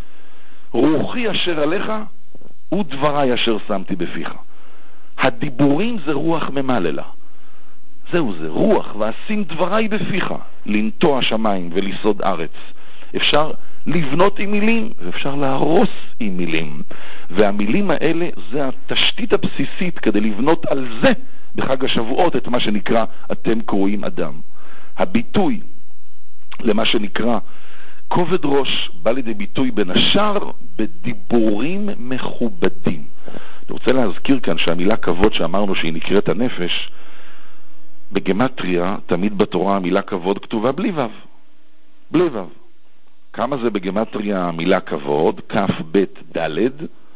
[SPEAKER 1] רוחי אשר עליך ודברי אשר שמתי בפיך. הדיבורים זה רוח ממללה. זהו זה, רוח, ואשים דברי בפיך, לנטוע שמיים וליסוד ארץ. אפשר לבנות עם מילים ואפשר להרוס עם מילים. והמילים האלה זה התשתית הבסיסית כדי לבנות על זה בחג השבועות את מה שנקרא אתם קרואים אדם. הביטוי למה שנקרא כובד ראש בא לידי ביטוי בין השאר בדיבורים מכובדים. אני רוצה להזכיר כאן שהמילה כבוד שאמרנו שהיא נקראת הנפש, בגמטריה תמיד בתורה המילה כבוד כתובה בלי וו. בלי וו. כמה זה בגמטריה המילה כבוד? כף בית דלת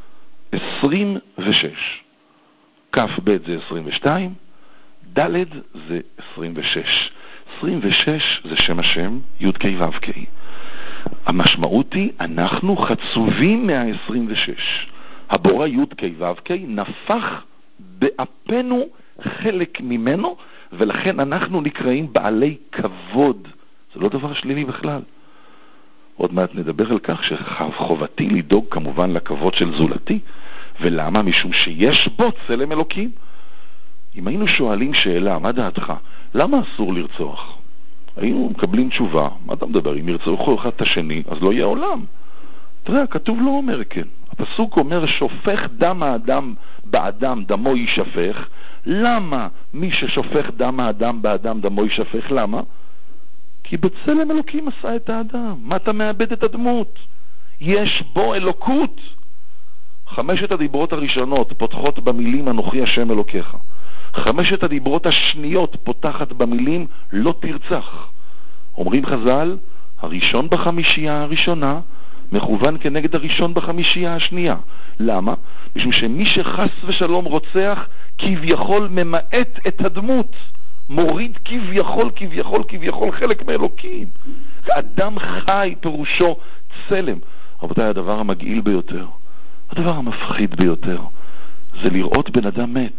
[SPEAKER 1] 26. כף בית זה 22, דלת זה 26. 26 זה שם השם, י' ק' ו' ק'. המשמעות היא, אנחנו חצובים מה-26. הבורא י' ק' ו' ק' נפח באפנו חלק ממנו, ולכן אנחנו נקראים בעלי כבוד. זה לא דבר שלילי בכלל. עוד מעט נדבר על כך שחובתי לדאוג כמובן לכבוד של זולתי. ולמה? משום שיש בו צלם אלוקים. אם היינו שואלים שאלה, מה דעתך? למה אסור לרצוח? היינו מקבלים תשובה, מה אתה מדבר? אם ירצחו אחד את השני, אז לא יהיה עולם. תראה, הכתוב לא אומר כן. הפסוק אומר, שופך דם האדם באדם, דמו יישפך. למה מי ששופך דם האדם באדם, דמו יישפך? למה? כי בצלם אלוקים עשה את האדם. מה אתה מאבד את הדמות? יש בו אלוקות. 5 הדיברות הראשונות פותחות במילים אנוכי השם אלוקיך. 5 הדיברות השניות פותחת במילים לא תרצח. אומרים חז"ל, הראשון בחמישייה הראשונה מכוון כנגד הראשון בחמישייה השנייה. למה? משום שמי שחס ושלום רוצח כביכול ממעט את הדמות, מוריד כביכול חלק מאלוקים. אדם חי פירושו צלם. רבותיי, הדבר המגעיל ביותר, הדבר המפחיד ביותר, זה לראות בן אדם מת.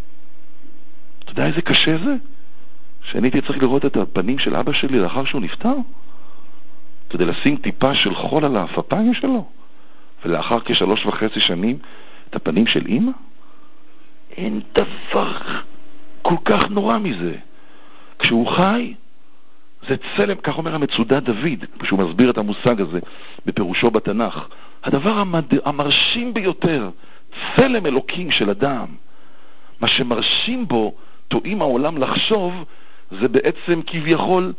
[SPEAKER 1] אתה יודע איזה קשה זה? שאני הייתי צריך לראות את הפנים של אבא שלי לאחר שהוא נפטר, כדי לשים טיפה של חול על האפיים שלו, ולאחר כ3.5 שנים את הפנים של אמא. אין דבר כל כך נורא מזה. כשהוא חי זה צלם, כך אומר המצודה דוד, כשהוא מסביר את המושג הזה בפירושו בתנ"ך. הדבר המרשים ביותר, צלם אלוקים של אדם, מה שמרשים בו, טועים העולם לחשוב, זה בעצם כביכול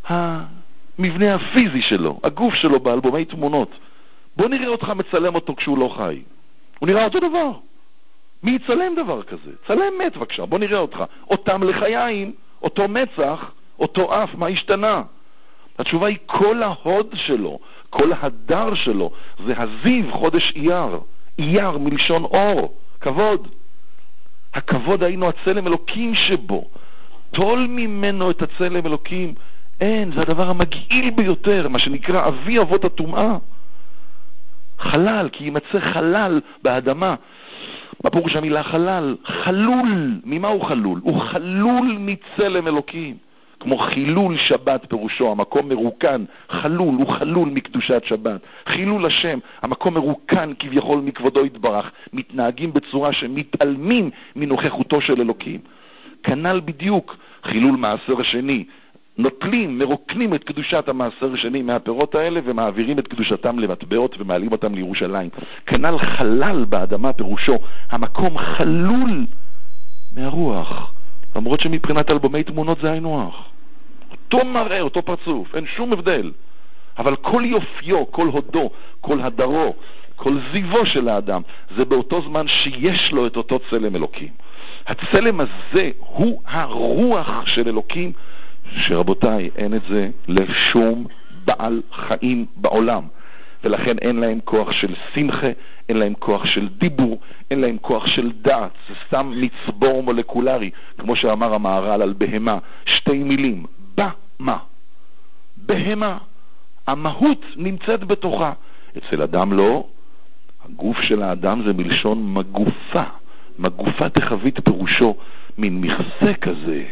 [SPEAKER 1] המבנה הפיזי שלו, הגוף שלו באלבומי תמונות. בוא נראה אותך מצלם אותו כשהוא לא חי. הוא נראה אותו דבר. מי יצלם דבר כזה? צלם מת בבקשה, בוא נראה אותך. אותם לחיים, אותו מצח, אותו אף, מה השתנה? התשובה היא כל ההוד שלו, כל הדר שלו, זה הזיו חודש אייר. אייר מלשון אור, כבוד. הכבוד היינו הצלם אלוקים שבו. תול ממנו את הצלם אלוקים. אין, זה הדבר המגעיל ביותר, מה שנקרא אבי אבות הטומאה. חלל, כי יימצא חלל באדמה. מה פירוש המילה חלל? חלול. ממה הוא חלול? הוא חלול מצלם אלוקים. כמו חילול שבת פירושו, המקום מרוקן, חלול, הוא חלול מקדושת שבת. חילול השם, המקום מרוקן כביכול מכבודו יתברך. מתנהגים בצורה שמתעלמים מנוכחותו של אלוקים. כנ"ל בדיוק, חילול מעשר השני. נוטלים, מרוקנים את קדושת המעשר השני מהפירות האלה ומעבירים את קדושתם למטבעות ומעלים אותם לירושלים. כנ"ל חלל באדמה פירושו, המקום חלול מהרוח. למרות שמבחינת אלבומי תמונות זה היינו הך. אותו מראה, אותו פרצוף, אין שום הבדל. אבל כל יופיו, כל הודו, כל הדרו, כל זיוו של האדם, זה באותו זמן שיש לו את אותו צלם אלוקים. הצלם הזה הוא הרוח של אלוקים, שרבותיי, אין את זה לשום בעל חיים בעולם. ולכן אין להם כוח של שמחה, אין להם כוח של דיבור, אין להם כוח של דעת. זה סתם מצבור מולקולרי, כמו שאמר המהר"ל על בהמה. 2 מילים, מה? בהמה. המהות נמצאת בתוכה. אצל אדם לא. הגוף של האדם זה מלשון מגופה. מגופה תחבית פירושו מין מכסה כזה.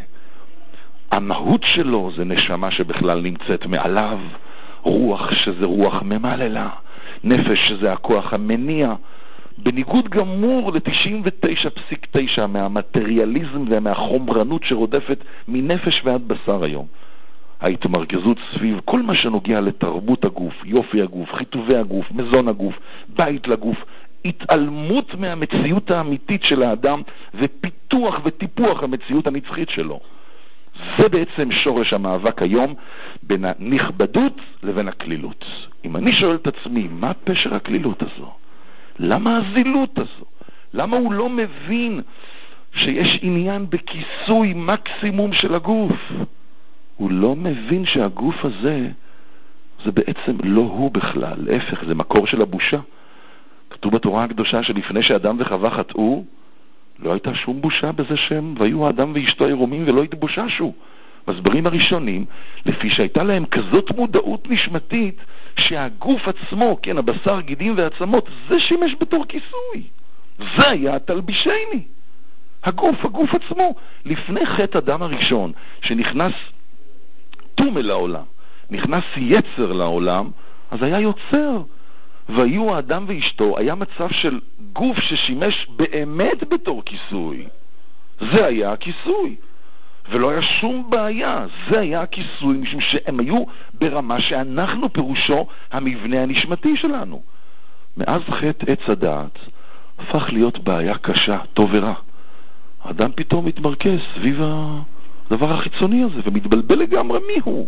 [SPEAKER 1] המהות שלו זה נשמה שבכלל נמצאת מעליו, רוח שזה רוח ממללה, נפש שזה הכוח המניע, בניגוד גמור ל-99.9 מהמטריאליזם ומהחומרנות שרודפת מנפש ועד בשר היום. ההתמרכזות סביב כל מה שנוגע לתרבות הגוף, יופי הגוף, חיטובי הגוף, מזון הגוף, בית לגוף, התעלמות מהמציאות האמיתית של האדם ופיתוח וטיפוח המציאות הנצחית שלו. זה בעצם שורש המאבק היום בין הנכבדות לבין הכלילות. אם אני שואל את עצמי, מה פשר הכלילות הזו? למה הזילות הזו? למה הוא לא מבין שיש עניין בכיסוי מקסימום של הגוף? הוא לא מבין שהגוף הזה זה בעצם לא הוא בכלל, להפך, זה מקור של הבושה. כתוב בתורה הקדושה שלפני שאדם וחווה חטאו, לא הייתה שום בושה בזה שהם והיו האדם ואשתו עירומים ולא התבוששו. מסברים הראשונים, לפי שהייתה להם כזאת מודעות נשמתית, שהגוף עצמו, כן, הבשר, גידים ועצמות, זה שימש בתור כיסוי. זה היה תלבישני. הגוף עצמו. לפני חטא אדם הראשון, שנכנס תום אל העולם, נכנס יצר לעולם, אז היה יוצר. והיו האדם ואשתו, היה מצב של גוף ששימש באמת בתור כיסוי. זה היה הכיסוי. ולא היה שום בעיה, זה היה הכיסוי, משום שהם היו ברמה שאנחנו פירושו המבנה הנשמתי שלנו. מאז חטא עץ הדעת הפך להיות בעיה קשה, טוב ורע. האדם פתאום מתמרכז סביב הדבר החיצוני הזה ומתבלבל לגמרי מיהו.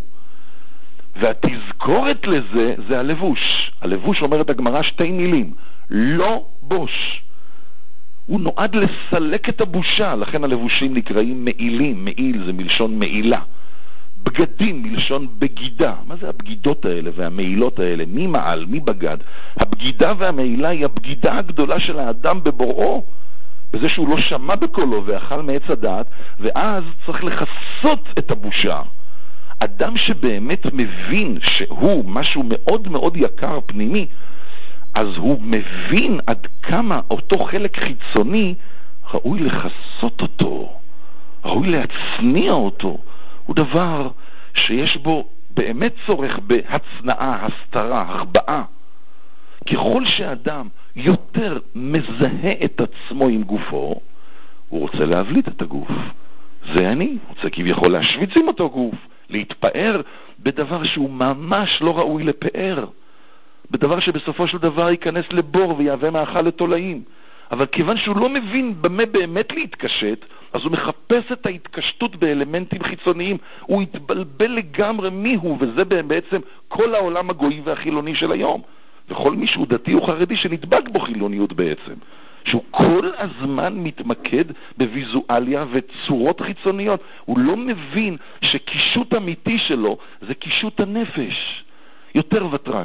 [SPEAKER 1] והתזכורת לזה זה הלבוש. הלבוש אומרת הגמרא 2 מילים, לא בוש. הוא נועד לסלק את הבושה, לכן הלבושים נקראים מעילים. מעיל זה מלשון מעילה. בגדים מלשון בגידה. מה זה הבגידות האלה והמעילות האלה? מי מעל? מי בגד? הבגידה והמעילה היא הבגידה הגדולה של האדם בבוראו, בזה שהוא לא שמע בקולו ואכל מעץ הדעת, ואז צריך לחסות את הבושה. אדם שבאמת מבין שהוא משהו מאוד מאוד יקר פנימי, אז הוא מבין עד כמה אותו חלק חיצוני ראוי לחסות אותו, ראוי להצניע אותו. הוא דבר שיש בו באמת צורך בהצנעה, הסתרה, החבאה. ככל שאדם יותר מזהה את עצמו עם גופו, הוא רוצה להבליט את הגוף. זה אני, רוצה כביכול להשוויץ עם אותו גוף, להתפאר בדבר שהוא ממש לא ראוי לפאר, בדבר שבסופו של דבר ייכנס לבור ויהווה מאכל לתולעים. אבל כיוון שהוא לא מבין במה באמת להתקשט, אז הוא מחפש את ההתקשטות באלמנטים חיצוניים. הוא יתבלבל לגמרי מיהו, וזה בעצם כל העולם הגוי והחילוני של היום. וכל מי שהוא דתי או חרדי שנדבק בו חילוניות בעצם, שהוא כל הזמן מתמקד בוויזואליה וצורות חיצוניות. הוא לא מבין שקישוט אמיתי שלו זה קישוט הנפש. יותר וטרן,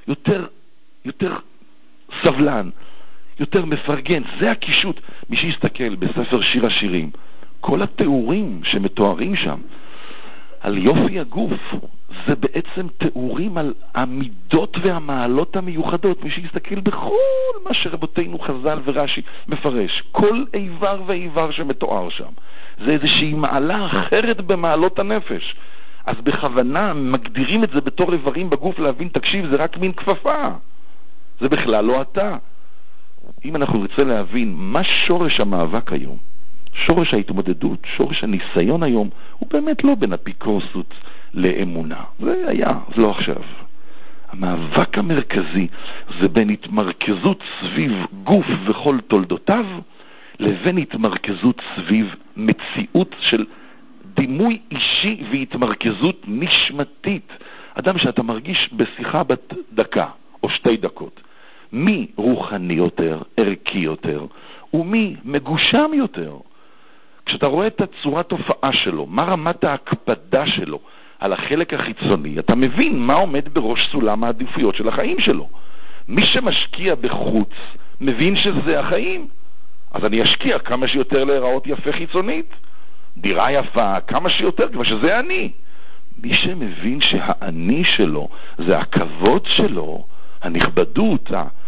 [SPEAKER 1] יותר סבלן, יותר מפרגן. זה הקישוט. מי שיסתכל בספר שיר השירים, כל התיאורים שמתוארים שם על יופי הגוף, זה בעצם תיאורים על המידות והמעלות המיוחדות. מי שיסתכל בכל מה שרבותינו חז"ל ורש"י מפרש, כל איבר ואיבר שמתואר שם, זה איזושהי מעלה אחרת במעלות הנפש. אז בכוונה מגדירים את זה בתור איברים בגוף, להבין, תקשיב, זה רק מין כפפה, זה בכלל לא אתה. אם אנחנו נרצה להבין מה שורש המאבק היום, שורש ההתמודדות, שורש הניסיון היום, הוא באמת לא בין אפיקורסות לאמונה. זה היה, זה לא עכשיו. המאבק המרכזי זה בין התמרכזות סביב גוף וכל תולדותיו, לבין התמרכזות סביב מציאות של דימוי אישי והתמרכזות נשמתית. אדם שאתה מרגיש בשיחה בת דקה או 2 דקות, מי רוחני יותר, ערכי יותר, ומי מגושם יותר. כשאתה רואה את הצורת הופעה שלו, מה רמת ההקפדה שלו על החלק החיצוני, אתה מבין מה עומד בראש סולם העדיפויות של החיים שלו. מי שמשקיע בחוץ מבין שזה החיים, אז אני אשקיע כמה שיותר להיראות יפה חיצונית, דירה יפה, כמה שיותר, כבר שזה אני. מי שמבין שהאני שלו זה הכבוד שלו, הנכבדות,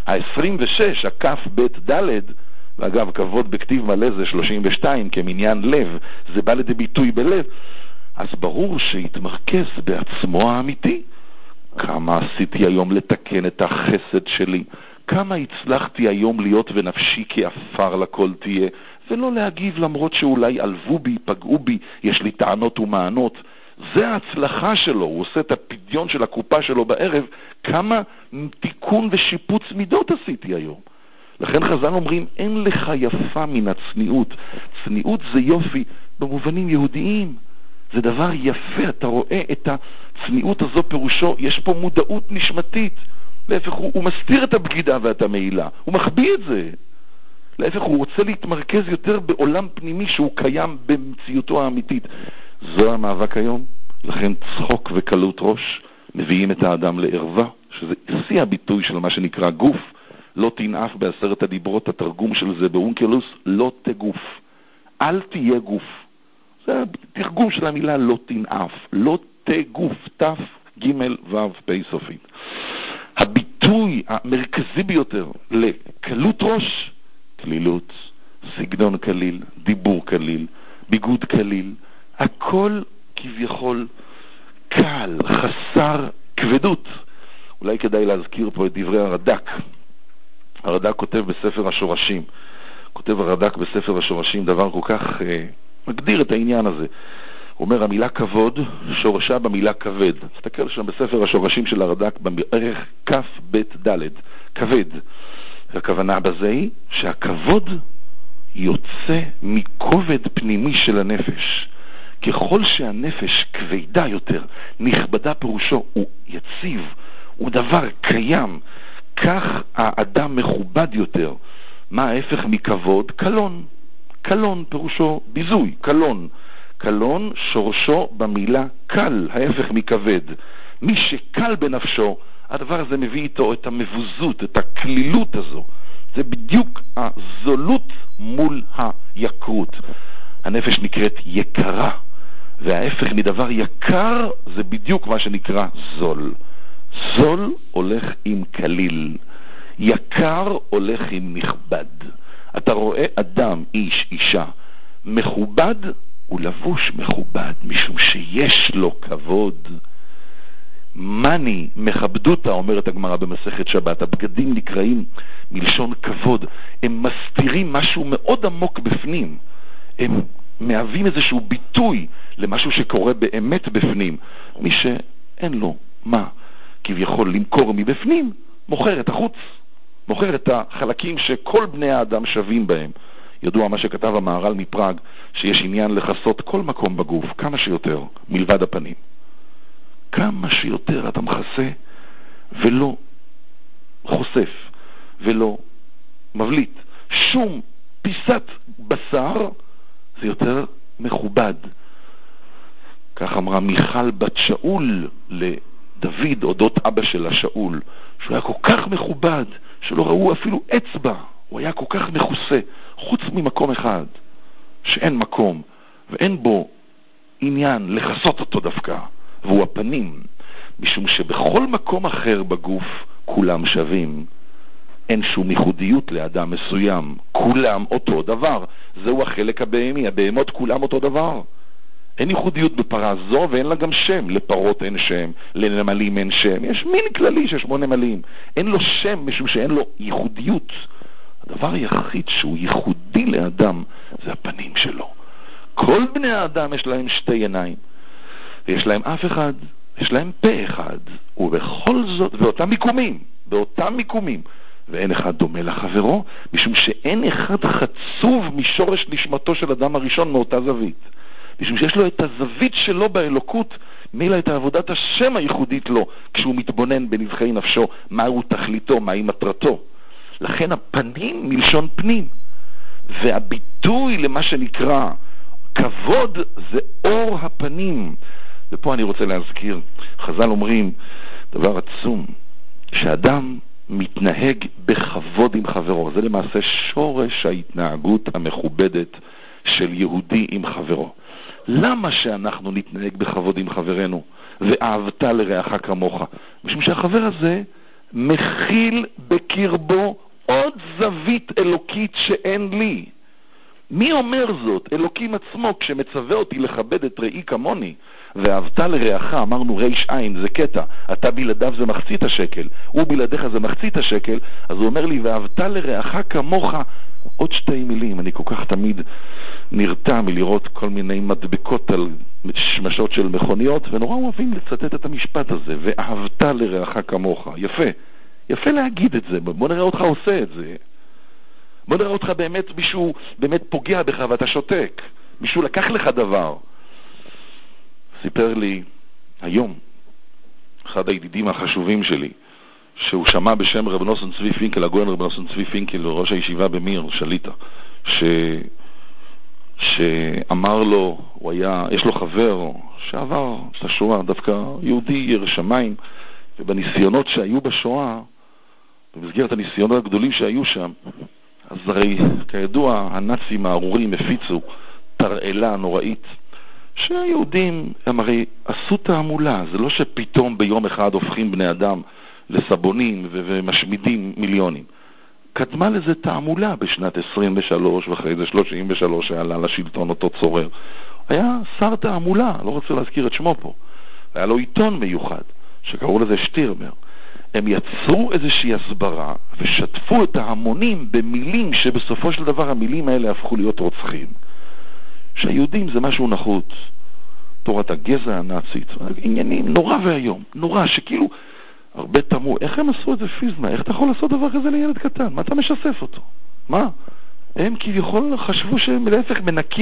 [SPEAKER 1] ה-26, הכף בית ד', ואגב, כבוד בכתיב מלא זה 32, כמניין לב, זה בא לידי ביטוי בלב, אז ברור שיתמרכז בעצמו האמיתי. כמה עשיתי היום לתקן את החסד שלי, כמה הצלחתי היום להיות ונפשי כאפר לכל תהיה, ולא להגיב למרות שאולי עלבו בי, פגעו בי, יש לי טענות ומענות. זה ההצלחה שלו, הוא עושה את הפדיון של הקופה שלו בערב, כמה תיקון ושיפוץ מידות עשיתי היום. לכן חז"ל אומרים, אין לך יפה מן הצניעות. צניעות זה יופי במובנים יהודיים, זה דבר יפה. אתה רואה את הצניעות הזו, פירושו יש פה מודעות נשמתית. להפך, הוא מסתיר את הבגידה ואת המעילה, הוא מחביא את זה. להפך, הוא רוצה להתמרכז יותר בעולם פנימי שהוא קיים במציאותו האמיתית. זו המאבק היום. לכן צחוק וקלות ראש מביאים את האדם לערווה, שזה שיא הביטוי של מה שנקרא גוף. לא תנאף ב10 הדיברות, התרגום של זה באונקלוס, לא תגוף, אל תהיה גוף. זה התרגום של המילה לא תנאף, לא תגוף, תף ג' ו' פ' סופית. הביטוי המרכזי ביותר לקלות ראש, כלילות, סגנון כליל, דיבור כליל, ביגוד כליל, הכל כביכול קל, חסר כבדות. אולי כדאי להזכיר פה את דברי הרד"ק. הרד"ק כותב בספר השורשים, כותב הרד"ק בספר השורשים דבר כל כך מגדיר את העניין הזה. הוא אומר, המילה כבוד שורשה במילה כבד. תסתכל שם בספר השורשים של הרד"ק בערך כף בית ד', כבד. הכוונה בזה היא שהכבוד יוצא מכובד פנימי של הנפש. ככל שהנפש כבדה יותר, נכבדה פירושו, הוא יציב, הוא דבר קיים, כך האדם מכובד יותר. מה ההפך מכבוד? קלון. קלון פירושו ביזוי, קלון. קלון שורשו במילה קל, ההפך מכבד. מי שקל בנפשו, הדבר הזה מביא איתו את המבוזות, את הכלילות הזו. זה בדיוק הזולות מול היקרות. הנפש נקראת יקרה, וההפך מדבר יקר זה בדיוק מה שנקרא זול. זול הולך עם כליל, יקר הולך עם נכבד. אתה רואה אדם, איש, אישה, מכובד, הוא לבוש מכובד, משום שיש לו כבוד. מני מכבדותה, אומרת הגמרא במסכת שבת. הבגדים נקראים מלשון כבוד. הם מסתירים משהו מאוד עמוק בפנים. הם מהווים איזשהו ביטוי למשהו שקורה באמת בפנים. מי שאין לו מה כביכול למכור מבפנים, מוכר את החוץ. מוכר את החלקים שכל בני האדם שווים בהם. ידוע מה שכתב המהר"ל מפראג, שיש עניין לחסות כל מקום בגוף, כמה שיותר, מלבד הפנים. כמה שיותר אתה מכסה ולא חושף ולא מבליט שום פיסת בשר, זה יותר מכובד. כך אמרה מיכל בת שאול לדוד אודות אבא שלה שאול, שהוא היה כל כך מכובד שלא ראו אפילו אצבע, הוא היה כל כך מכוסה, חוץ ממקום אחד שאין מקום ואין בו עניין לחסות אותו דווקא, והוא הפנים, משום שבכל מקום אחר בגוף כולם שווים. אין שום ייחודיות לאדם מסוים, כולם אותו דבר. זהו החלק הבהמי, הבהמות כולם אותו דבר. אין ייחודיות בפרה זו ואין לה גם שם. לפרות אין שם, לנמלים אין שם. יש מין כללי שיש בו נמלים. אין לו שם משום שאין לו ייחודיות. הדבר היחיד שהוא ייחודי לאדם זה הפנים שלו. כל בני האדם יש להם שתי עיניים. ויש להם אף אחד, יש להם פה אחד, ובכל זאת, באותם מיקומים, ואין אחד דומה לחברו, משום שאין אחד חצוב משורש נשמתו של אדם הראשון מאותה זווית. משום שיש לו את הזווית שלו באלוקות, מילה את עבודת השם הייחודית לו, כשהוא מתבונן בנבחי נפשו, מהו תכליתו, מהי מטרתו. לכן הפנים מלשון פנים, והביטוי למה שנקרא כבוד זה אור הפנים. ופה אני רוצה להזכיר, חז"ל אומרים דבר עצום, שאדם מתנהג בכבוד עם חברו. זה למעשה שורש ההתנהגות המכובדת של יהודי עם חברו. למה שאנחנו נתנהג בכבוד עם חברנו ואהבת לרעך כמוך? משום שהחבר הזה מכיל בקרבו עוד זווית אלוקית שאין לי. מי אומר זאת? אלוקים עצמו, כשמצווה אותי לכבד את ראי כמוני, ואהבת לרעך, אמרנו ריש עין, זה קטע, אתה בלעדיו זה מחצית השקל, הוא בלעדיך זה מחצית השקל, אז הוא אומר לי, ואהבת לרעך כמוך, עוד שתי מילים. אני כל כך תמיד נרתע מלראות כל מיני מדבקות על שמשות של מכוניות, ונורא אוהבים לצטט את המשפט הזה, ואהבת לרעך כמוך. יפה, יפה להגיד את זה, בוא נראה אותך עושה את זה. בוא נראה אותך באמת, מישהו באמת פוגע בך ואתה שותק. מישהו לקח לך דבר. סיפר לי היום אחד הידידים החשובים שלי, שהוא שמע בשם רב נוסון צבי פינקל, הגויין רב נוסון צבי פינקל, ראש הישיבה במיר, שליטה, שאמר לו, יש לו חבר שעבר את השואה, דווקא יהודי ירא שמיים, ובניסיונות שהיו בשואה, במסגרת הניסיונות הגדולים שהיו שם, אז הרי כידוע הנאצים הארורים הפיצו תרעלה נוראית, שהיהודים הם הרי עשו תעמולה. זה לא שפתאום ביום אחד הופכים בני אדם לסבונים ומשמידים מיליונים. קדמה לזה תעמולה בשנת 23 ואחרי זה 33 שעלה לשלטון אותו צורר. היה שר תעמולה, לא רוצה להזכיר את שמו פה. היה לו עיתון מיוחד שקראו לזה שטירמר. הם יצרו איזושהי הסברה ושתפו את ההמונים במילים שבסופו של דבר המילים האלה הפכו להיות רוצחים. שהיהודים זה משהו נחות. תורת הגזע הנאצית, עניינים נורא והיום, נורא, שכאילו הרבה תמו, איך הם עשו את זה פיזמה? איך אתה יכול לעשות דבר כזה לילד קטן? מה אתה משסף אותו? מה? הם כביכול חשבו שהם להפך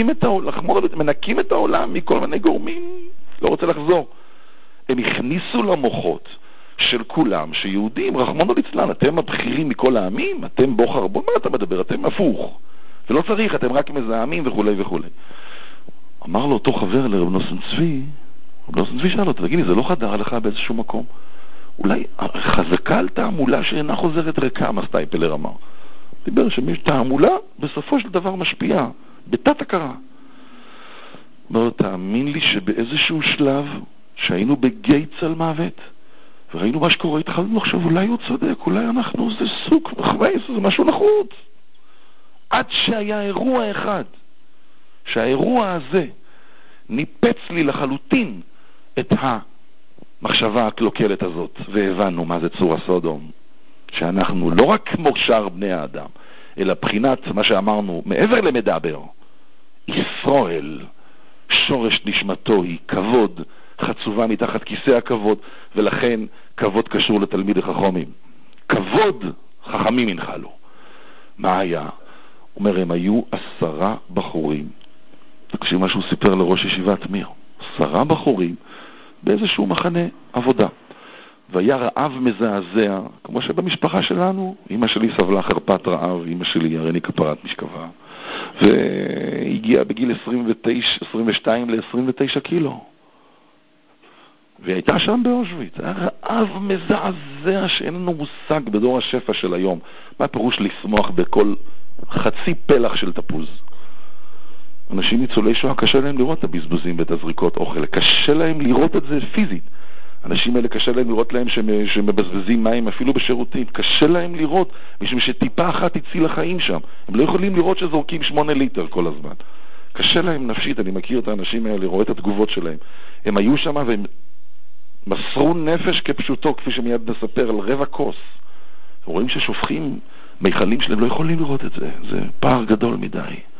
[SPEAKER 1] מנקים את העולם מכל מיני גורמים, לא רוצה לחזור. הם הכניסו למוחות של כולם שיהודים, רחמנא ליצלן, אתם הבכירים מכל העמים, אתם בוחר, מה אתה מדבר? אתם הפוך. ולא צריך, אתם רק מזהמים וכו' וכו'. אמר לו אותו חבר לרב נוסן צבי, רב נוסן צבי שאל אותו, תגידי, זה לא חדר לך באיזשהו מקום? אולי חזקה על תעמולה שאינה חוזרת ריקה, מה סטייפלר אמר. דיבר תעמולה בסופו של דבר משפיעה, בתת הכרה. אמר לו, תאמין לי שבאיזשהו שלב שהיינו בגייץ על מוות, וראינו מה שקורה, התחלנו לחשוב, אולי הוא צודק, אולי אנחנו, זה סוג, זה משהו נחוץ. עד שהיה אירוע אחד, שהאירוע הזה ניפץ לי לחלוטין את המחשבה הקלוקלת הזאת, והבנו מה זה צור הסודום, שאנחנו לא רק כמו שאר בני האדם, אלא בחינת מה שאמרנו, מעבר למדבר, ישראל, שורש נשמתו היא כבוד, חצובה מתחת כיסא הכבוד, ולכן כבוד קשור לתלמיד החכמים. כבוד חכמים ינחלו. מה היה? אומר, הם היו 10 בחורים. תקשיב מה שהוא סיפר לראש ישיבת מיר. 10 בחורים באיזשהו מחנה עבודה. והיה רעב מזעזע, כמו שבמשפחה שלנו, אמא שלי סבלה חרפת רעב, אמא שלי הרי כפרת משכבה, והגיעה בגיל 22 ל-29 קילו. והיא הייתה שם באושוויץ. היה רעב מזעזע שאין לנו מושג בדור השפע של היום. מה הפירוש לשמוח בכל חצי פלח של תפוז? אנשים ניצולי שואה, קשה להם לראות את הבזבוזים ואת הזריקות אוכל. קשה להם לראות את זה פיזית. אנשים האלה קשה להם לראות להם שמבזבזים מים אפילו בשירותים. קשה להם לראות, משום שטיפה אחת הצילה חיים שם. הם לא יכולים לראות שזורקים 8 ליטר כל הזמן. קשה להם נפשית, אני מכיר את האנשים האלה, רואה את התגובות שלהם. הם היו שם והם מסרו נפש כפשוטו, כפי שמיד נספר, על רבע כוס. רואים ששופכים מיכלים שלהם, לא יכולים לראות את זה. זה פער גדול מדי.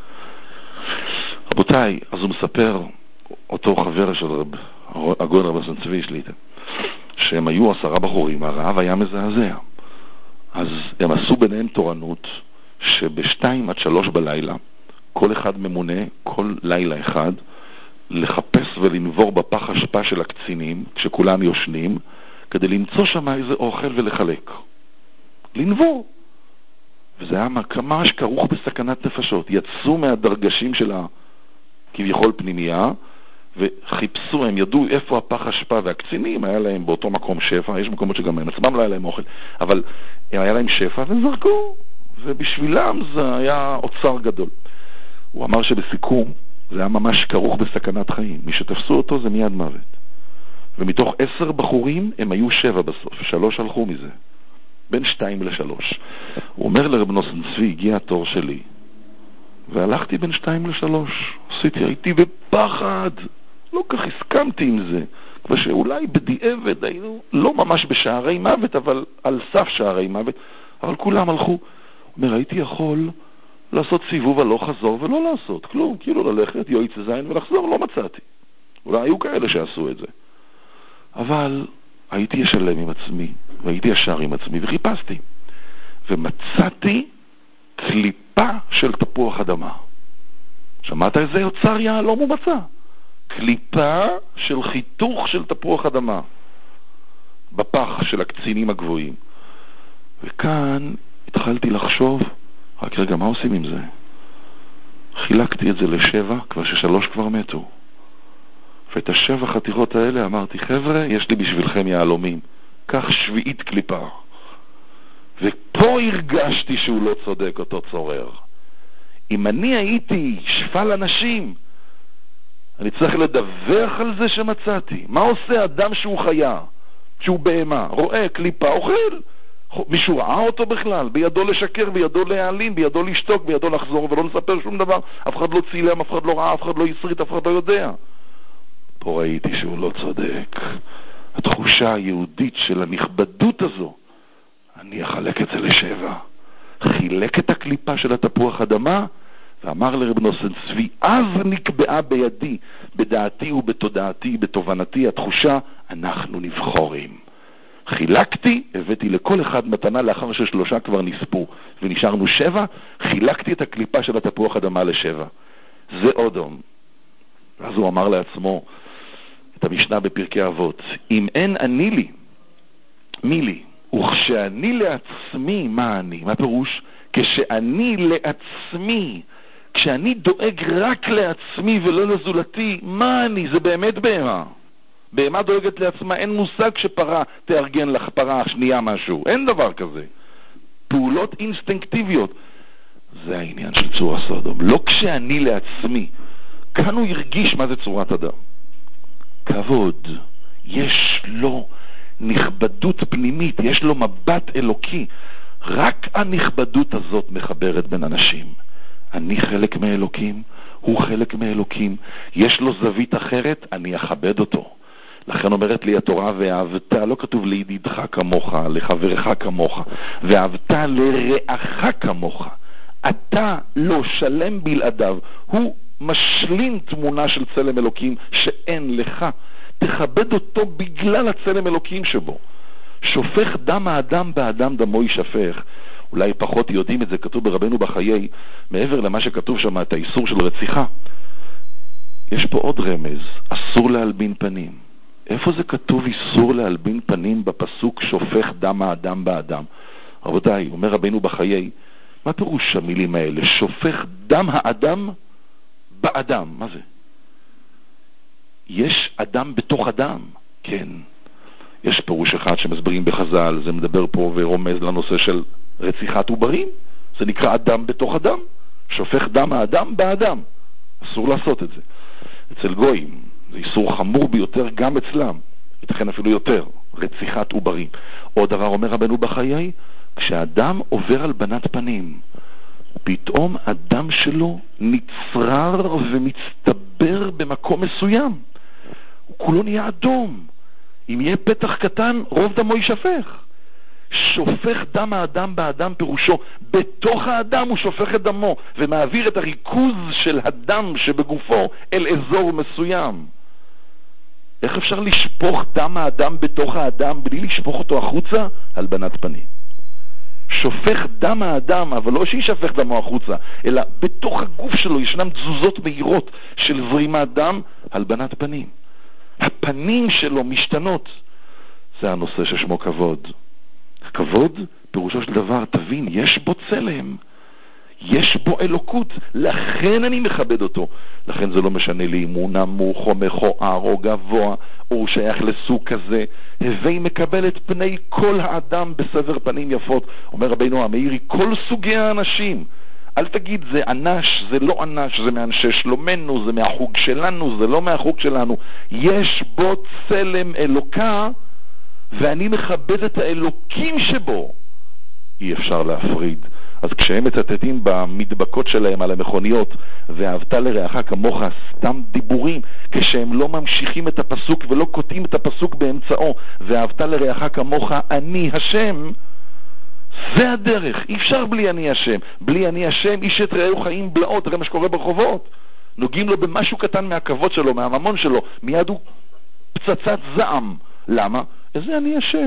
[SPEAKER 1] רבותיי, אז הוא מספר, אותו חבר של הגאון רב נוסן צבי שליט"א, שהם היו 10 בחורים, הרעב היה מזעזע. אז הם עשו ביניהם תורנות, שב-2 עד 3 בלילה, כל אחד ממונה, כל לילה אחד, לחפש ולנבור בפח אשפה של הקצינים, כשכולם יושנים, כדי למצוא שם איזה אוכל ולחלק. לנבור. וזה היה ממש כרוך בסכנת נפשות. יצאו מהדרגשים של כביכול פנימייה, וחיפשו, הם ידעו איפה הפח אשפה, והקצינים היה להם באותו מקום שפע, יש מקומות שגם הם עצמם לא היה להם אוכל, אבל היה להם שפע וזרקו, ובשבילם זה היה אוצר גדול. הוא אמר שבסיכום, זה היה ממש כרוך בסכנת חיים. מי שתפסו אותו זה מיד מוות. ומתוך 10 בחורים, הם היו 7 בסוף. 3 הלכו מזה. בין 2 ל-3. הוא אומר לרב נוסן צבי, הגיע התור שלי. והלכתי בין 2 ל-3. הייתי בפחד. לא כך הסכמתי עם זה. כבר שאולי בדיעבד היינו לא ממש בשערי מוות, אבל על סף שערי מוות. אבל כולם הלכו. הוא אומר, הייתי יכול לעשות סיבוב הלא חזור ולא לעשות כלום, כאילו ללכת, יועץ זין ולחזור, לא מצאתי. אולי היו כאלה שעשו את זה. אבל הייתי ישלם עם עצמי, והייתי ישר עם עצמי, וחיפשתי. ומצאתי קליפה של תפוח אדמה. שמעת איזה יוצר יעלום הוא מצא? קליפה של חיתוך של תפוח אדמה. בפח של הקצינים הגבוהים. וכאן התחלתי לחשוב, רק רגע, מה עושים עם זה? חילקתי את זה ל7, כבר ש3 כבר מתו. ואת 7 חתיכות האלה אמרתי, חבר'ה, יש לי בשבילכם יעלומים. כך 7 קליפה. ופה הרגשתי שהוא לא צודק, אותו צורר. אם אני הייתי שפל אנשים, אני צריך לדווח על זה שמצאתי. מה עושה אדם שהוא חיה, שהוא בהמה, רואה קליפה, אוכל? מישהו ראה אותו בכלל? בידו לשקר, בידו להעלים, בידו לשתוק, בידו לחזור ולא לספר שום דבר. אף אחד לא צילם, אף אחד לא ראה, אף אחד לא יסריט, אף אחד לא יודע. פה ראיתי שהוא לא צודק. התחושה היהודית של הנכבדות הזו, אני אחלק את זה לשבע. חילק את הקליפה של התפוח אדמה, ואמר לרב נוסן צבי, אז נקבעה בידי, בדעתי ובתודעתי, בתובנתי, התחושה, אנחנו נבחורים. חילקתי, הבאתי לכל אחד מתנה לאחר ששלושה כבר נספו, ונשארנו 7, חילקתי את הקליפה של התפוח אדמה ל7. זה אודום. אז הוא אמר לעצמו, את המשנה בפרקי אבות, אם אין אני לי, מי לי? וכשאני לעצמי, מה אני? מה פירוש? כשאני לעצמי, כשאני דואג רק לעצמי ולא לזולתי, מה אני? זה באמת בהמה. בהמה דואגת לעצמה, אין מושג שפרה תארגן לך פרה השנייה משהו. אין דבר כזה. פעולות אינסטינקטיביות. זה העניין של צור הסודום. לא כשאני לעצמי. כאן הוא הרגיש מה זה צורת אדם. כבוד. יש לו נכבדות פנימית, יש לו מבט אלוקי. רק הנכבדות הזאת מחברת בין אנשים. אני חלק מאלוקים, הוא חלק מאלוקים. יש לו זווית אחרת, אני אכבד אותו. לכן אומרת לי התורה, ואהבת, לא כתוב לידידך כמוך, לחברך כמוך, ואהבת לרעך כמוך. אתה לא שלם בלעדיו, הוא משלים תמונה של צלם אלוקים שאין לך. תכבד אותו בגלל הצלם אלוקים שבו. שופך דם האדם באדם דמו ישפך. אולי פחות יודעים את זה, כתוב ברבנו בחיי, מעבר למה שכתוב שם, את האיסור של רציחה. יש פה עוד רמז, אסור להלבין פנים. איפה זה כתוב איסור להלבין פנים בפסוק שופך דם האדם באדם? רבותיי, אומר רבנו בחיי, מה פירוש המילים האלה? שופך דם האדם באדם, מה זה? יש אדם בתוך אדם, כן. יש פירוש אחד שמסברים בחז"ל, זה מדבר פה ורומז לנושא של רציחת עוברים, זה נקרא אדם בתוך אדם, שופך דם האדם באדם, אסור לעשות את זה. אצל גויים, זה איסור חמור ביותר גם אצלם, ייתכן אפילו יותר, רציחת עוברים. עוד דבר אומר רבנו בחיי, כשאדם עובר על בנת פנים, פתאום הדם שלו נצרר ומצטבר במקום מסוים, הוא כולו נהיה אדום. אם יהיה פתח קטן, רוב דמו יישפך. שופך דם האדם באדם פירושו, בתוך האדם הוא שופך את דמו, ומעביר את הריכוז של הדם שבגופו אל אזור מסוים. איך אפשר לשפוך דם האדם בתוך האדם בלי לשפוך אותו החוצה? הלבנת פנים. שופך דם האדם, אבל לא שישפך דמו החוצה, אלא בתוך הגוף שלו ישנם תזוזות מהירות של זרימת דם, הלבנת פנים. הפנים שלו משתנות. זה הנושא ששמו כבוד. כבוד, פירושו של דבר, תבין, יש בו צלם, יש בו אלוקות, לכן אני מכבד אותו. לכן זה לא משנה לי אם הוא נמוך או מכוער או גבוה, או הוא שייך לסוג כזה. הווי מקבל את פני כל האדם בסבר פנים יפות. אומר רבינו המאירי, כל סוגי האנשים. אל תגיד זה אנש, זה לא אנש, זה מאנשי שלומנו, זה מהחוג שלנו, זה לא מהחוג שלנו. יש בו צלם אלוקה, ואני מכבד את האלוקים שבו. אי אפשר להפריד. אז כשהם מצטטים במדבקות שלהם על המכוניות, ואהבת לרעך כמוך, סתם דיבורים, כשהם לא ממשיכים את הפסוק ולא קוטעים את הפסוק באמצעו, ואהבת לרעך כמוך, אני השם, זה הדרך. אי אפשר בלי אני השם. בלי אני השם, איש את רעהו חיים בלעות. תראה מה שקורה ברחובות. נוגעים לו במשהו קטן מהכבוד שלו, מהממון שלו, מיד הוא פצצת זעם. למה? זה אני השם.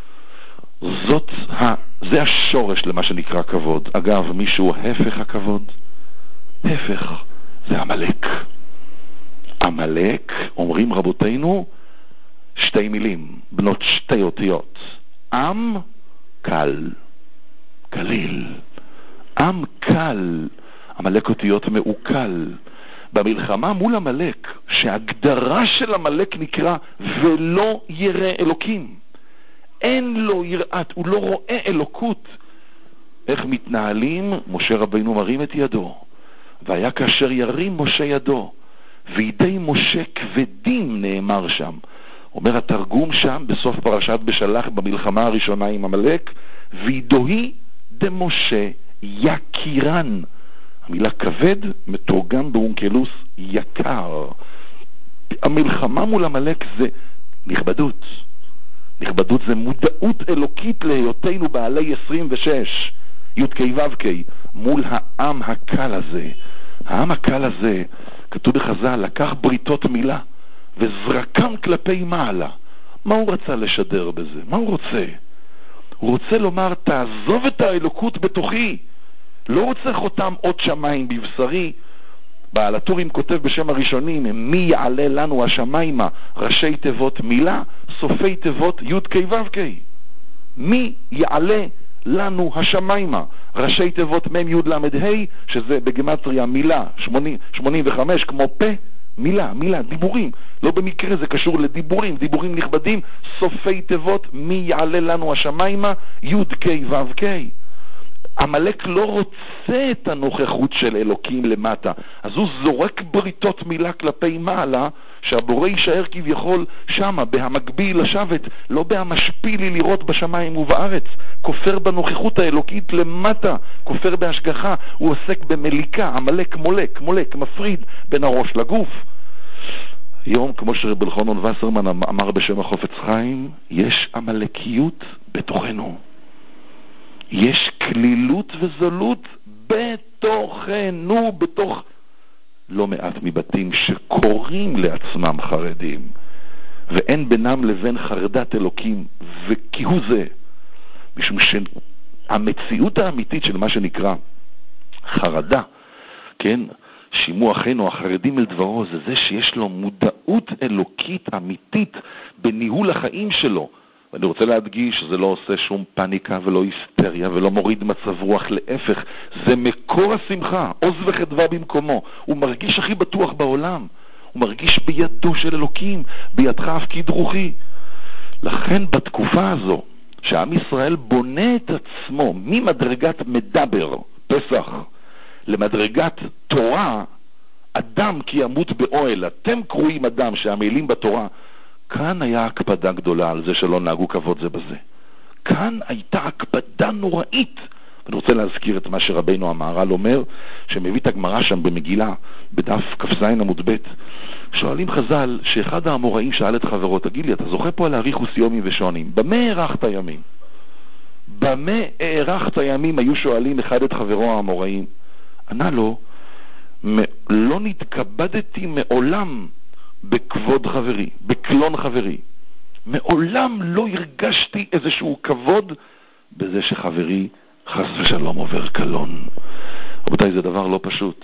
[SPEAKER 1] זה השורש למה שנקרא כבוד. אגב, מישהו הפך הכבוד? הפך. זה המלאק. המלאק, אומרים רבותינו, 2 מילים, בנות 2 אותיות. עם קל. קליל. עם קל. המלאק אותיות מעוקל. במלחמה מול המלאק, שהגדרה של המלאק נקרא ולא ירא אלוקים. אין לו יראת, הוא לא רואה אלוקות. איך מתנהלים? משה רבינו מרים את ידו, והיה כאשר ירים משה ידו, וידי משה כבדים, נאמר שם. אומר התרגום שם בסוף פרשת בשלח במלחמה הראשונה עם המלאק, וידוהי דמשה יקירן. המילה כבד מתורגם באונקלוס יקר. המלחמה מול המלאק זה נכבדות, נכבדות זה מודעות אלוקית להיותנו בעלי 26, י' ו' מול העם הקל הזה. העם הקל הזה, כתוב בחז"ל, לקח בריתות מילה וזרקם כלפי מעלה. מה הוא רצה לשדר בזה? מה הוא רוצה? הוא רוצה לומר, תעזוב את האלוקות בתוכי. לא רוצה חותם עוד שמיים בבשרי. בעל הטורים כותב בשם הראשונים, מי יעלה לנו השמיימה, ראשי תיבות מילה, סופי תיבות י' ו'. מי יעלה לנו השמיימה, ראשי תיבות מ' י' ל' ה', שזה בגמטריה מילה, 85 כמו פה, מילה, דיבורים. לא במקרה זה קשור לדיבורים, דיבורים נכבדים, סופי תיבות מי יעלה לנו השמיימה, י' ו'. המלאק לא רוצה את הנוכחות של אלוקים למטה, אז הוא זורק בריתות מילה כלפי מעלה, שהבורא יישאר כביכול שמה, בהמקביל לשבת, לא בהמשפיל לי לראות בשמיים ובארץ. כופר בנוכחות האלוקית למטה, כופר בהשגחה, הוא עוסק במליקה, המלאק מולק, מפריד בין הראש לגוף. היום, כמו שרב אלחנן וסרמן אמר בשם החופץ חיים, יש המלאקיות בתוכנו. יש כלילות וזולות בתוכנו, בתוך לא מעט מבתים שקוראים לעצמם חרדים, ואין בינם לבין חרדת אלוקים, וכיהו זה, משום שהמציאות האמיתית של מה שנקרא חרדה, כן, שימו אחינו החרדים אל דברו, זה שיש לו מודעות אלוקית אמיתית בניהול החיים שלו. ואני רוצה להדגיש שזה לא עושה שום פניקה ולא היסטריה ולא מוריד מצב רוח, להפך, זה מקור השמחה, עוז וחדווה במקומו. הוא מרגיש הכי בטוח בעולם, הוא מרגיש בידו של אלוקים, בידך הפקיד רוחי. לכן בתקופה הזו שעם ישראל בונה את עצמו ממדרגת מדבר, פסח, למדרגת תורה, אדם כי ימות באוהל, אתם קרואים אדם שהמילים בתורה, כאן היה הקפדה גדולה על זה שלא נהגו כבוד זה בזה. כאן הייתה הקפדה נוראית. אני רוצה להזכיר את מה שרבינו המהר"ל אומר, שמביא את הגמרא שם במגילה, בדף כ"ז עמוד ב'. שואלים חז"ל שאחד האמוראים שאל את חברו, תגיד לי, אתה זוכה פה על האריכוס יומי ושעונים, במה הארכת ימים? במה הארכת ימים? היו שואלים אחד את חברו האמוראים. ענה לו, לא נתכבדתי מעולם בכבוד חברי, בקלון חברי. מעולם לא הרגשתי איזשהו כבוד בזה שחברי חס ושלום עובר קלון. רבותיי, זה דבר לא פשוט.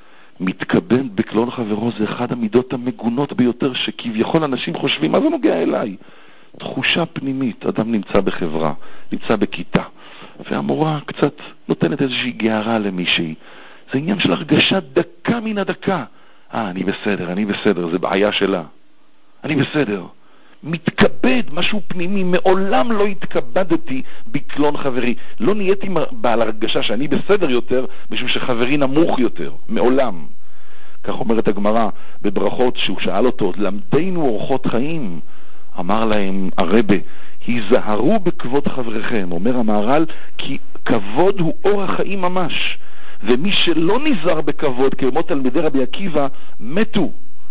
[SPEAKER 1] מתכבד בקלון חברו זה אחד המידות המגונות ביותר, שכביכול אנשים חושבים, מה זה נוגע אליי? תחושה פנימית, אדם נמצא בחברה, נמצא בכיתה, והמורה קצת נותנת איזושהי גערה למישהי. זה עניין של הרגשה דקה מן הדקה. אני בסדר, זה בעיה שלה. אני בסדר. מתכבד, משהו פנימי, מעולם לא התכבדתי בקלון חברי. לא נהייתי בעל הרגשה שאני בסדר יותר, משום שחברי נמוך יותר. מעולם. כך אומרת הגמרא בברכות, שהוא שאל אותו, למדנו אורחות חיים. אמר להם הרבה, היזהרו בכבוד חבריכם. אומר המהר"ל, כי כבוד הוא אורח חיים ממש. ומי שלא נזהר בכבוד, כמו תלמידי רבי עקיבא, מתו.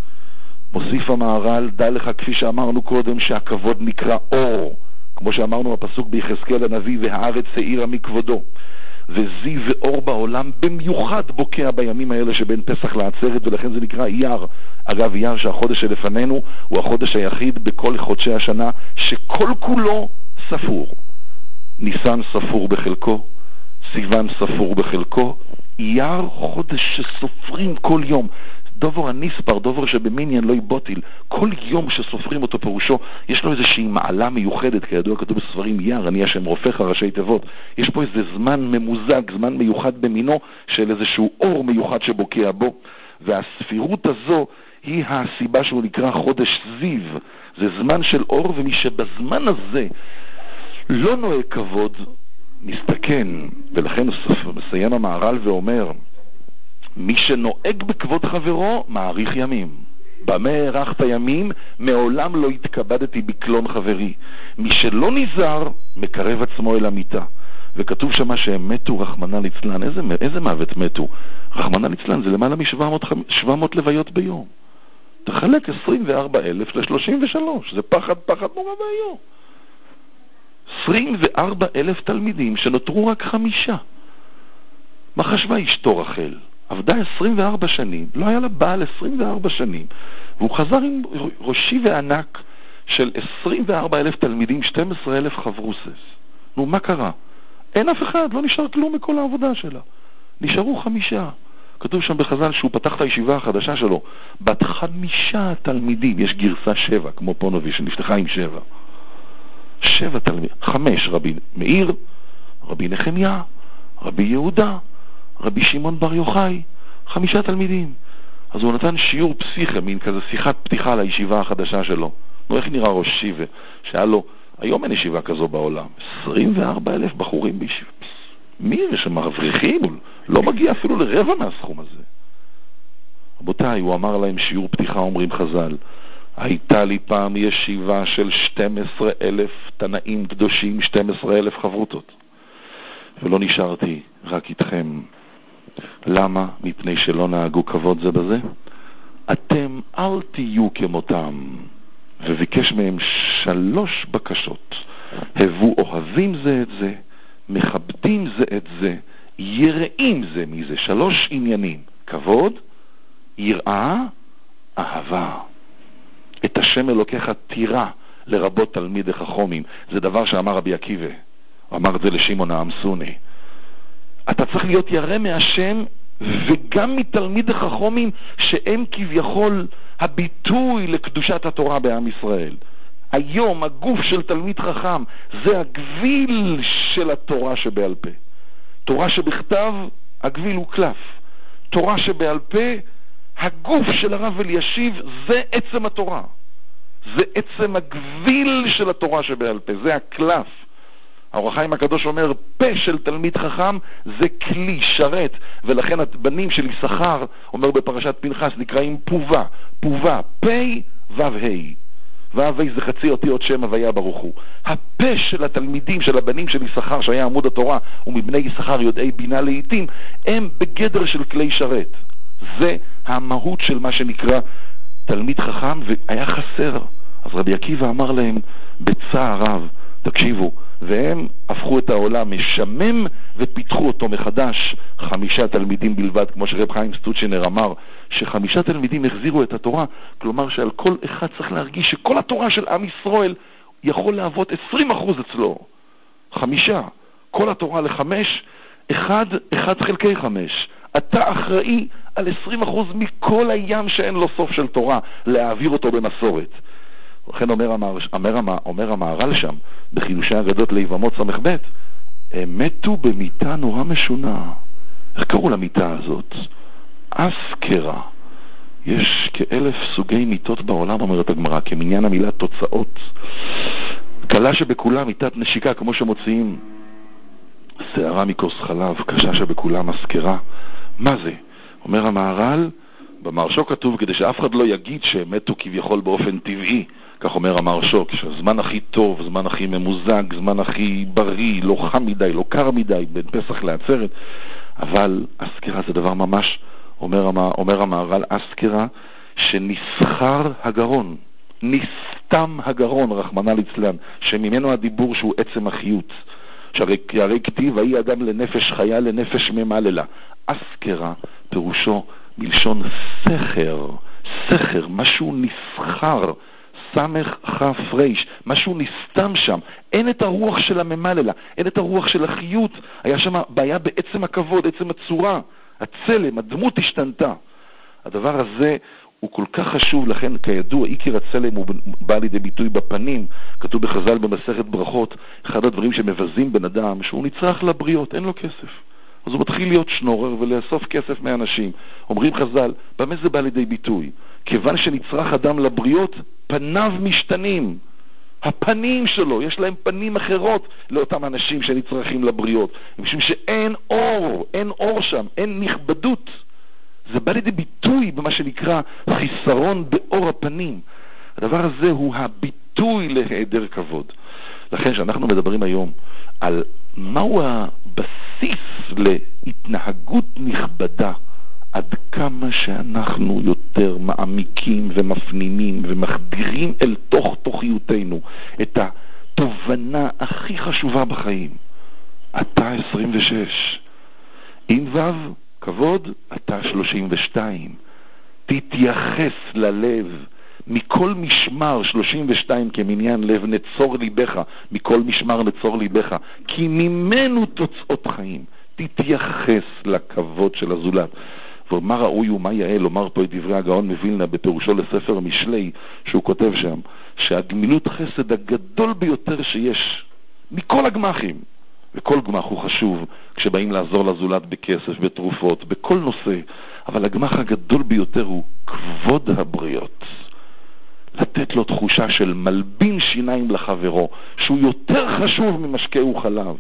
[SPEAKER 1] מוסיף המהר"ל, דע לך כפי שאמרנו קודם, שהכבוד נקרא אור, כמו שאמרנו בפסוק ביחזקאל הנביא, והארץ האירה מכבודו. וזיו ואור בעולם במיוחד בוקע בימים האלה שבין פסח לעצרת, ולכן זה נקרא אייר. אגב, אייר שהחודש שלפנינו הוא החודש היחיד בכל חודשי השנה שכל כולו ספור. ניסן ספור בחלקו, סיוון ספור בחלקו, אייר חודש שסופרים כל יום. דובר הניספר, דובר שבמניין לא יבוטיל, כל יום שסופרים אותו פירושו, יש לו איזושהי מעלה מיוחדת, כידוע כתוב בספרים אייר, אני השם רופך ראשי תיבות. יש פה איזה זמן ממוזג, זמן מיוחד במינו, של איזשהו אור מיוחד שבוקע בו, והספירות הזו היא הסיבה שהוא נקרא חודש זיו. זה זמן של אור, ומי שבזמן הזה לא נוהג כבוד, מסתכן. ולכן מסיים המהר"ל ואומר, מי שנוהג בכבוד חברו מעריך ימים. במה הארכת ימים? מעולם לא התכבדתי בקלון חברי. מי שלא נזהר מקרב עצמו אל המיטה. וכתוב שמה שהם מתו רחמנא ליצלן. איזה מוות מתו? רחמנא ליצלן זה למעלה מ-700 לוויות ביום. תחלק 24,000 ל-33, זה פחד נורא והיום. 24,000 תלמידים שנותרו רק 5. מה חשבה אשתו רחל? עבדה 24 שנים, לא היה לה בעל 24 שנים, והוא חזר עם ראשי וענק של 24,000 תלמידים, 12,000 חברוסס. נו, מה קרה? אין אף אחד, לא נשאר כלום מכל העבודה שלה. נשארו 5. כתוב שם בחז"ל שהוא פתח את הישיבה החדשה שלו, בת 5 תלמידים, יש גרסה 7, כמו פונובי, שנפתחה עם 7. 7 תלמידים, 5, רבי מאיר, רבי נחמיה, רבי יהודה, רבי שמעון בר יוחאי, 5 תלמידים. אז הוא נתן שיעור פסיכה, מין כזה שיחת פתיחה על הישיבה החדשה שלו. נו, איך נראה ראש שיבה? שהיה לו, היום אין ישיבה כזו בעולם, 24,000 בחורים בישיבה. מי זה שמרוויחים? לא מגיע אפילו לרבע מהסכום הזה. רבותיי, הוא אמר להם שיעור פתיחה, אומרים חז"ל, הייתה לי פעם ישיבה של 12,000 תנאים קדושים, 12,000 חברותות, ולא נשארתי רק איתכם. למה? מפני שלא נהגו כבוד זה בזה. אתם אל תהיו כמותם. וביקש מהם 3 בקשות. הבו אוהבים זה את זה, מכבדים זה את זה, יראים זה מזה. 3 עניינים: כבוד, יראה, אהבה. את השם אלוקיך תירא, לרבות תלמידי חכמים. זה דבר שאמר רבי עקיבא. הוא אמר את זה לשמעון העמסוני. אתה צריך להיות ירא מהשם וגם מתלמידי חכמים, שהם כביכול הביטוי לקדושת התורה בעם ישראל. היום הגוף של תלמיד חכם זה הגביל של התורה שבעל פה. תורה שבכתב, הגביל הוא קלף. תורה שבעל פה, הגוף של הרב אלישיב, זה עצם התורה. זה עצם הגביל של התורה שבעל פה, זה הקלף. האור החיים הקדוש אומר, פה של תלמיד חכם זה כלי, שרת, ולכן הבנים של יששכר, אומר בפרשת פנחס, נקראים פובה. פובה, פה ו"ה. ו"ה זה חצי אותיות שם הוויה ברוך הוא. הפה של התלמידים, של הבנים של יששכר, שהיה עמוד התורה, ומבני יששכר יודעי בינה לעיתים, הם בגדר של כלי שרת. זה המהות של מה שנקרא תלמיד חכם, והיה חסר. אז רבי עקיבא אמר להם בצער רב, תקשיבו, והם הפכו את העולם משמם ופיתחו אותו מחדש. 5 תלמידים בלבד, כמו שרב חיים סטוצ'נר אמר, ש5 תלמידים החזירו את התורה, כלומר שעל כל אחד צריך להרגיש שכל התורה של עם ישראל יכול להוות 20% אצלו. 5, כל התורה ל5, 1 חלקי 5. אתה אחראי על 20% מכל הים שאין לו סוף של תורה, להעביר אותו במסורת. לכן אומר המהר"ל שם, בחידושי אגדות ליבמות ס"ב, הם מתו במיטה נורא משונה. איך קראו למיטה הזאת? אסקרה. יש כ1,000 סוגי מיטות בעולם, אומרת הגמרא, כמניין המילה תוצאות. קלה שבכולה מיטת נשיקה, כמו שמוציאים שערה מכוס חלב, קשה שבכולה אסקרה. מה זה? אומר המהר"ל, במהרש"א כתוב, כדי שאף אחד לא יגיד שהם מתו כביכול באופן טבעי, כך אומר המהרש"א, שהזמן הכי טוב, זמן הכי ממוזג, זמן הכי בריא, לא חם מדי, לא קר מדי, בין פסח לעצרת. אבל אסקרה זה דבר ממש, אומר המהר"ל, אסקרה שנסחר הגרון, נסתם הגרון, רחמנא ליצלן, שממנו הדיבור שהוא עצם החיות. שהרי כתיב, ויהי אדם לנפש חיה, לנפש ממללה. אסקרה פירושו מלשון סכר, סכר, משהו נסחר, סמך חף ריש, משהו נסתם שם. אין את הרוח של הממללה, אין את הרוח של החיות. היה שם בעיה בעצם הכבוד, עצם הצורה, הצלם, הדמות השתנתה. הדבר הזה הוא כל כך חשוב, לכן כידוע עיקר הצלם הוא בא לידי ביטוי בפנים. כתוב בחז"ל במסכת ברכות, אחד הדברים שמבזים בן אדם, שהוא נצרך לבריות, אין לו כסף, אז הוא מתחיל להיות שנורר ולאסוף כסף מאנשים. אומרים חז"ל, במה זה בא לידי ביטוי? כיוון שנצרך אדם לבריות, פניו משתנים. הפנים שלו, יש להם פנים אחרות לאותם אנשים שנצרכים לבריות. משום שאין אור, אין אור שם, אין נכבדות. זה בא לידי ביטוי במה שנקרא חיסרון באור הפנים. הדבר הזה הוא הביטוי להיעדר כבוד. לכן שאנחנו מדברים היום על מהו הבסיס להתנהגות נכבדה, עד כמה שאנחנו יותר מעמיקים ומפנימים ומחדירים אל תוך תוכיותנו את התובנה הכי חשובה בחיים. אתה 26. עם וו, כבוד, אתה 32. תתייחס ללב. מכל משמר 32 כמניין לב נצור ליבך, מכל משמר נצור ליבך, כי ממנו תוצאות חיים. תתייחס לכבוד של הזולת. ומה ראוי ומה יעל לומר פה את דברי הגאון מווילנה בפירושו לספר משלי, שהוא כותב שם שהגמילות חסד הגדול ביותר שיש מכל הגמחים, וכל גמח הוא חשוב כשבאים לעזור לזולת בכסף, בתרופות, בכל נושא, אבל הגמח הגדול ביותר הוא כבוד הבריות. לתת לו תחושה של מלבין שיניים לחברו, שהוא יותר חשוב ממשקה וחלב.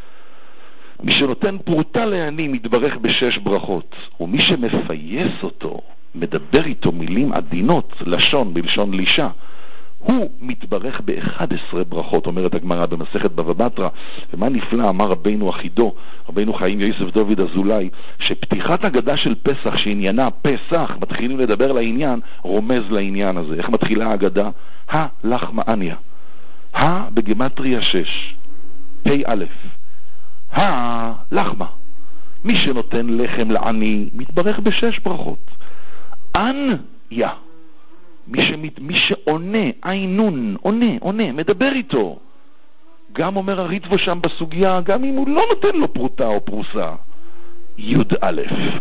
[SPEAKER 1] מי שנותן פרוטה לעני מתברך ב6 ברכות, ומי שמפייס אותו, מדבר איתו מילים עדינות, לשון בלשון לישה, הוא מתברך ב11 ברכות, אומרת הגמרא במסכת בבא בתרא. ומה נפלא אמר רבינו אחידו, רבינו חיים יוסף דוד אזולאי, שפתיחת הגדה של פסח שעניינה פסח, מתחילים לדבר לעניין, רומז לעניין הזה. איך מתחילה הגדה? הלחמה אניה, בגמטריה 6, פ' א', הלחמה. מי שנותן לחם לעני מתברך ב6 ברכות. אניה, מי שעונה, עינון, עונה, מדבר איתו. גם אומר הריטבו שם בסוגיה, גם אם הוא לא נותן לו פרוטה או פרוסה. י'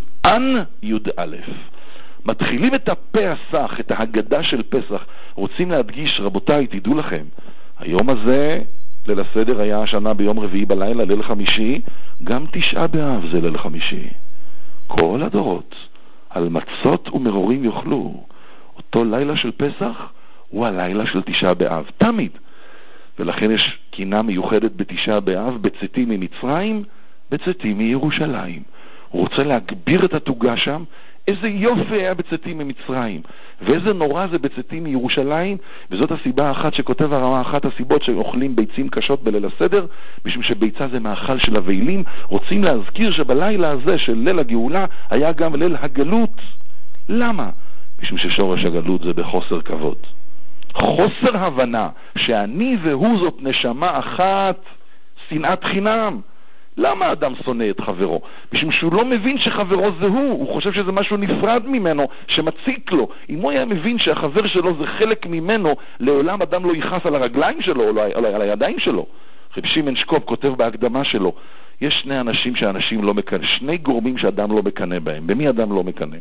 [SPEAKER 1] א'. מתחילים את הפסח, את ההגדה של פסח. רוצים להדגיש, רבותיי, תדעו לכם, היום הזה, ליל הסדר היה השנה ביום רביעי בלילה, ליל חמישי, גם 9 באב זה ליל חמישי. כל הדורות, על מצות ומרורים יאכלו. אותו לילה של פסח הוא הלילה של 9 באב, תמיד. ולכן יש קינה מיוחדת ב9 באב, בצאתי ממצרים, בצאתי מירושלים. הוא רוצה להגביר את התוגה שם. איזה יופי היה בצאתי ממצרים, ואיזה נורא זה בצאתי מירושלים. וזאת הסיבה האחת שכותב הרמה, אחת הסיבות שאוכלים ביצים קשות בליל הסדר, משום שביצה זה מאכל של אבלים. רוצים להזכיר שבלילה הזה של ליל הגאולה היה גם ליל הגלות. למה? משום ששורש הגלות זה בחוסר כבוד, חוסר הבנה שאני והוא זאת נשמה אחת, שנאת חינם. למה אדם שונא את חברו? משום שהוא לא מבין שחברו זה הוא חושב שזה משהו נפרד ממנו שמציק לו. אם הוא היה מבין שהחבר שלו זה חלק ממנו, לעולם אדם לא ייחס על הרגליים שלו או על הידיים שלו. רב שמעון שקופ כותב בהקדמה שלו, יש שני אנשים שאנשים לא מקנה, שני גורמים שאדם לא מקנה בהם. במי אדם לא מקנה?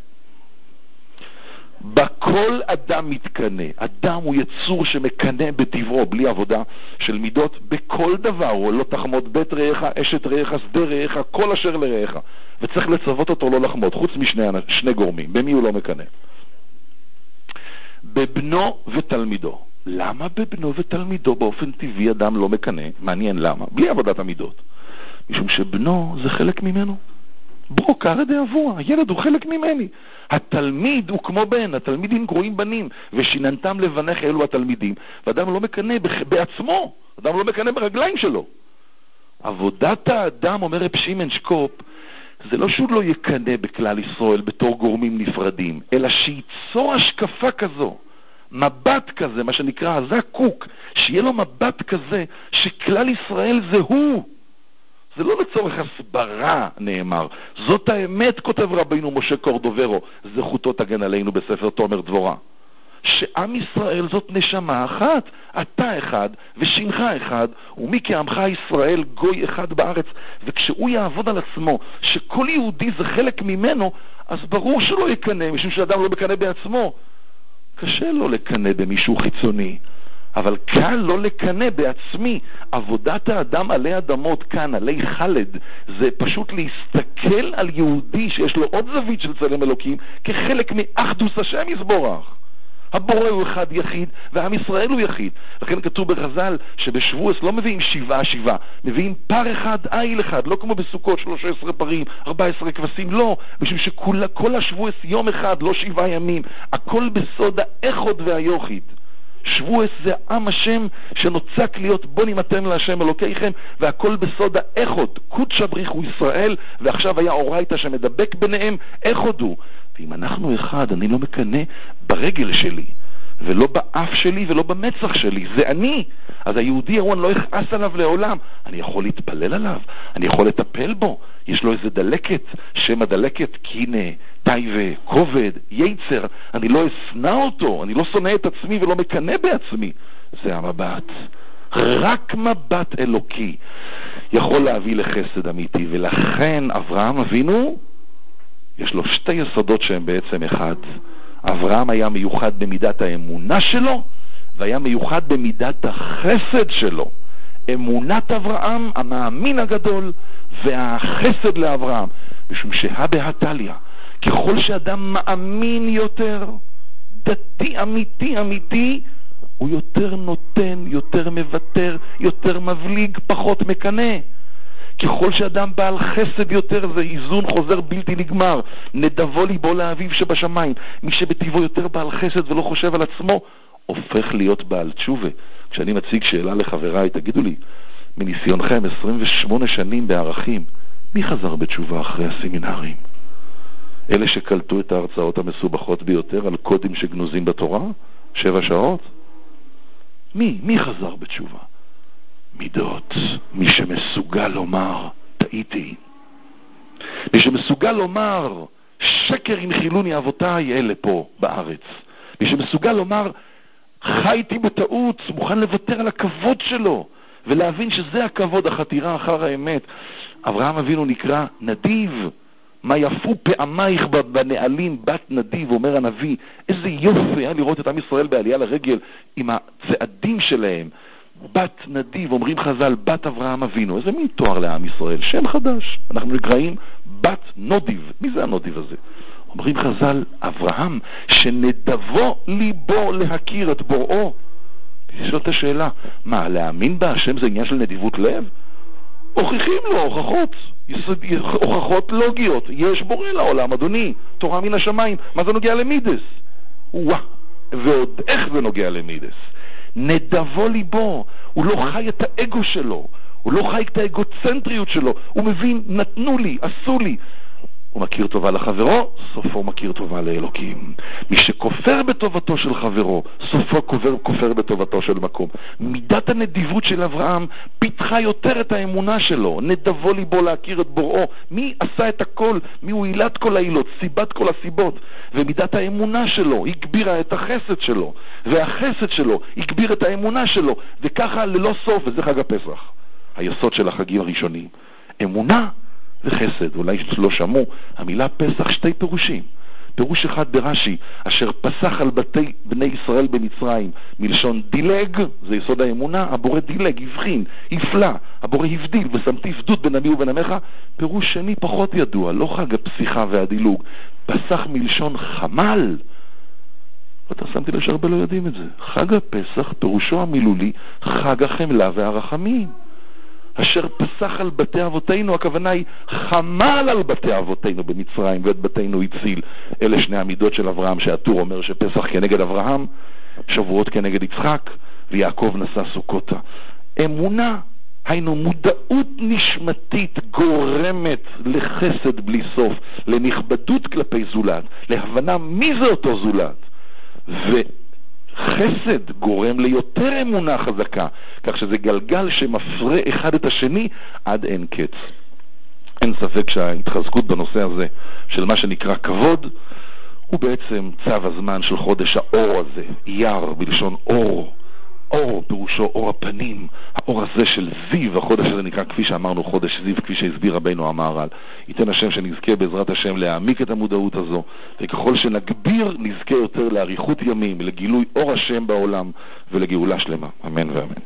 [SPEAKER 1] בכל אדם מתקנה. אדם הוא יצור שמקנה בטבעו, בלי עבודה של מידות, בכל דבר. הוא לא תחמוד בית רעך, אשת רעך, שדה רעך, כל אשר לרעך. וצריך לצוות אותו לא לחמוד, חוץ משני גורמים. במי הוא לא מקנה? בבנו ותלמידו. למה בבנו ותלמידו באופן טבעי אדם לא מקנה? מעניין למה. בלי עבודת המידות. משום שבנו זה חלק ממנו. בו קרא דאבוה, הילד הוא חלק ממני. התלמיד הוא כמו בן, התלמידים קרואים בנים, ושיננתם לבניך אלו התלמידים. ואדם לא מקנה בעצמו, אדם לא מקנה ברגליים שלו. עבודת האדם, אומר רב שמעון שקופ, זה לא שהוא לא יקנה בכלל ישראל בתור גורמים נפרדים, אלא שייצור השקפה כזו, מבט כזה, מה שנקרא הזקוק, שיהיה לו מבט כזה שכלל ישראל זה הוא. זה לא לצורך הסברה נאמר, זאת האמת, כותב רבינו משה קורדוברו, זכותו תגן עלינו בספר תומר דבורה, שעם ישראל זאת נשמה אחת, אתה אחד ושינך אחד, ומי כעמך ישראל גוי אחד בארץ. וכשהוא יעבוד על עצמו שכל יהודי זה חלק ממנו, אז ברור שלא יקנה, משום שאדם לא מקנה בעצמו. קשה לו לקנה במישהו חיצוני, אבל קל לא לקנה בעצמי. עבודת האדם עלי אדמות כאן, עלי חלד, זה פשוט להסתכל על יהודי שיש לו עוד זווית של צלם אלוקים, כחלק מאחדוס השם יסבורך. הבורא הוא אחד יחיד, ועם ישראל הוא יחיד. לכן כתוב בחז"ל שבשבועס לא מביאים 7, מביאים פר אחד, איל אחד, לא כמו בסוכות 13 פרים, 14 כבשים, לא, משום שכל השבועס יום אחד, לא 7 ימים, הכל בסוד האחד והיוחיד. שבועס זה עם השם שנוצק להיות בונים אתם להשם אלוקיכם, והכל בסוד האחד, קודש בריחו ישראל, ועכשיו היה אורייתא שמדבק ביניהם, אחד הוא. ואם אנחנו אחד, אני לא מקנה ברגל שלי, ולא באף שלי ולא במצח שלי, זה אני. אז היהודי ההוא, אני לא יכעס עליו לעולם, אני יכול להתפלל עליו, אני יכול לטפל בו, יש לו איזה דלקת, שם הדלקת קינה, טייבה, כובד, יצר, אני לא אשנא אותו, אני לא שונא את עצמי ולא מקנא בעצמי. זה המבט. רק מבט אלוקי יכול להביא לחסד אמיתי, ולכן אברהם אבינו יש לו שתי יסודות שהם בעצם אחד. אברהם היה מיוחד במידת האמונה שלו, והיה מיוחד במידת החסד שלו. אמונת אברהם, המאמין הגדול, והחסד לאברהם, משום בהתליה, ככל שאדם מאמין יותר, דתי אמיתי אמיתי, הוא יותר נותן, יותר מוותר, יותר מבליג, פחות מקנה. ככל שאדם בעל חסד יותר, זה איזון חוזר בלתי נגמר. נדבו ליבו לאביו שבשמיים. מי שבטבעו יותר בעל חסד ולא חושב על עצמו, הופך להיות בעל תשובה. כשאני מציג שאלה לחבריי, תגידו לי, מניסיונכם 28 שנים בערכים, מי חזר בתשובה אחרי הסמינרים? אלה שקלטו את ההרצאות המסובכות ביותר על קודים שגנוזים בתורה? 7 שעות? מי חזר בתשובה? מידות. מי שמסוגל לומר, טעיתי. מי שמסוגל לומר, שקר עם חילוני אבותיי אלה פה בארץ. מי שמסוגל לומר, חייתי בטעות, מוכן לוותר על הכבוד שלו, ולהבין שזה הכבוד, החתירה אחר האמת. אברהם אבינו נקרא נדיב. מה יפו פעמייך בנעלים, בת נדיב, אומר הנביא. איזה יופי היה לראות את עם ישראל בעלייה לרגל עם הצעדים שלהם. בת נדיב, אומרים חז"ל, בת אברהם אבינו. איזה מין תואר לעם ישראל? שם חדש. אנחנו נקראים בת נודיב. מי זה הנודיב הזה? אומרים חז"ל, אברהם, שנדבו ליבו להכיר את בוראו. יש את השאלה, מה, להאמין בה השם זה עניין של נדיבות לב? הוכיחים לו הוכחות, הוכחות לוגיות. יש בורא לעולם, אדוני, תורה מן השמיים. מה זה נוגע למידס? ועוד איך זה נוגע למידס? נדבו ליבו, הוא לא חי את האגו שלו, הוא לא חי את האגוצנטריות שלו, הוא מבין, נתנו לי, עשו לי. הוא מכיר טובה לחברו, סופו מכיר טובה לאלוקים. מי שכופר בטובתו של חברו, סופו כופר בטובתו של מקום. מידת הנדיבות של אברהם פיתחה יותר את האמונה שלו. נדבו ליבו להכיר את בוראו. מי עשה את הכל? מי הוא עילת כל העילות? סיבת כל הסיבות. ומידת האמונה שלו הגבירה את החסד שלו. והחסד שלו הגביר את האמונה שלו. וככה ללא סוף, וזה חג הפסח. היסוד של החגים הראשונים. אמונה וחסד. אולי לא שמעו, המילה פסח שתי פירושים. פירוש אחד ברש"י, אשר פסח על בתי בני ישראל במצרים, מלשון דילג, זה יסוד האמונה, הבורא דילג, הבחין, הפלא, הבורא הבדיל, ושמתי פדות בין עמי ובין עמך. פירוש שני פחות ידוע, לא חג הפסיכה והדילוג, פסח מלשון חמל. ואתה שמתי לב שהרבה לא יודעים את זה. חג הפסח פירושו המילולי, חג החמלה והרחמים. אשר פסח על בתי אבותינו, הכוונה היא חמל על בתי אבותינו במצרים, ואת בתינו הציל. אלה שני המידות של אברהם, שהטור אומר שפסח כנגד אברהם, שבועות כנגד יצחק, ויעקב נשא סוכותה. אמונה, היינו מודעות נשמתית גורמת לחסד בלי סוף, לנכבדות כלפי זולת, להבנה מי זה אותו זולת. חסד גורם ליותר אמונה חזקה, כך שזה גלגל שמפרה אחד את השני עד אין קץ. אין ספק שההתחזקות בנושא הזה של מה שנקרא כבוד הוא בעצם צו הזמן של חודש האור הזה, אייר בלשון אור. אור פירושו אור הפנים, האור הזה של זיו. החודש הזה נקרא, כפי שאמרנו, חודש זיו, כפי שהסביר רבינו המהר"ל. ייתן השם שנזכה בעזרת השם להעמיק את המודעות הזו, וככל שנגביר נזכה יותר לאריכות ימים, לגילוי אור השם בעולם ולגאולה שלמה. אמן ואמן.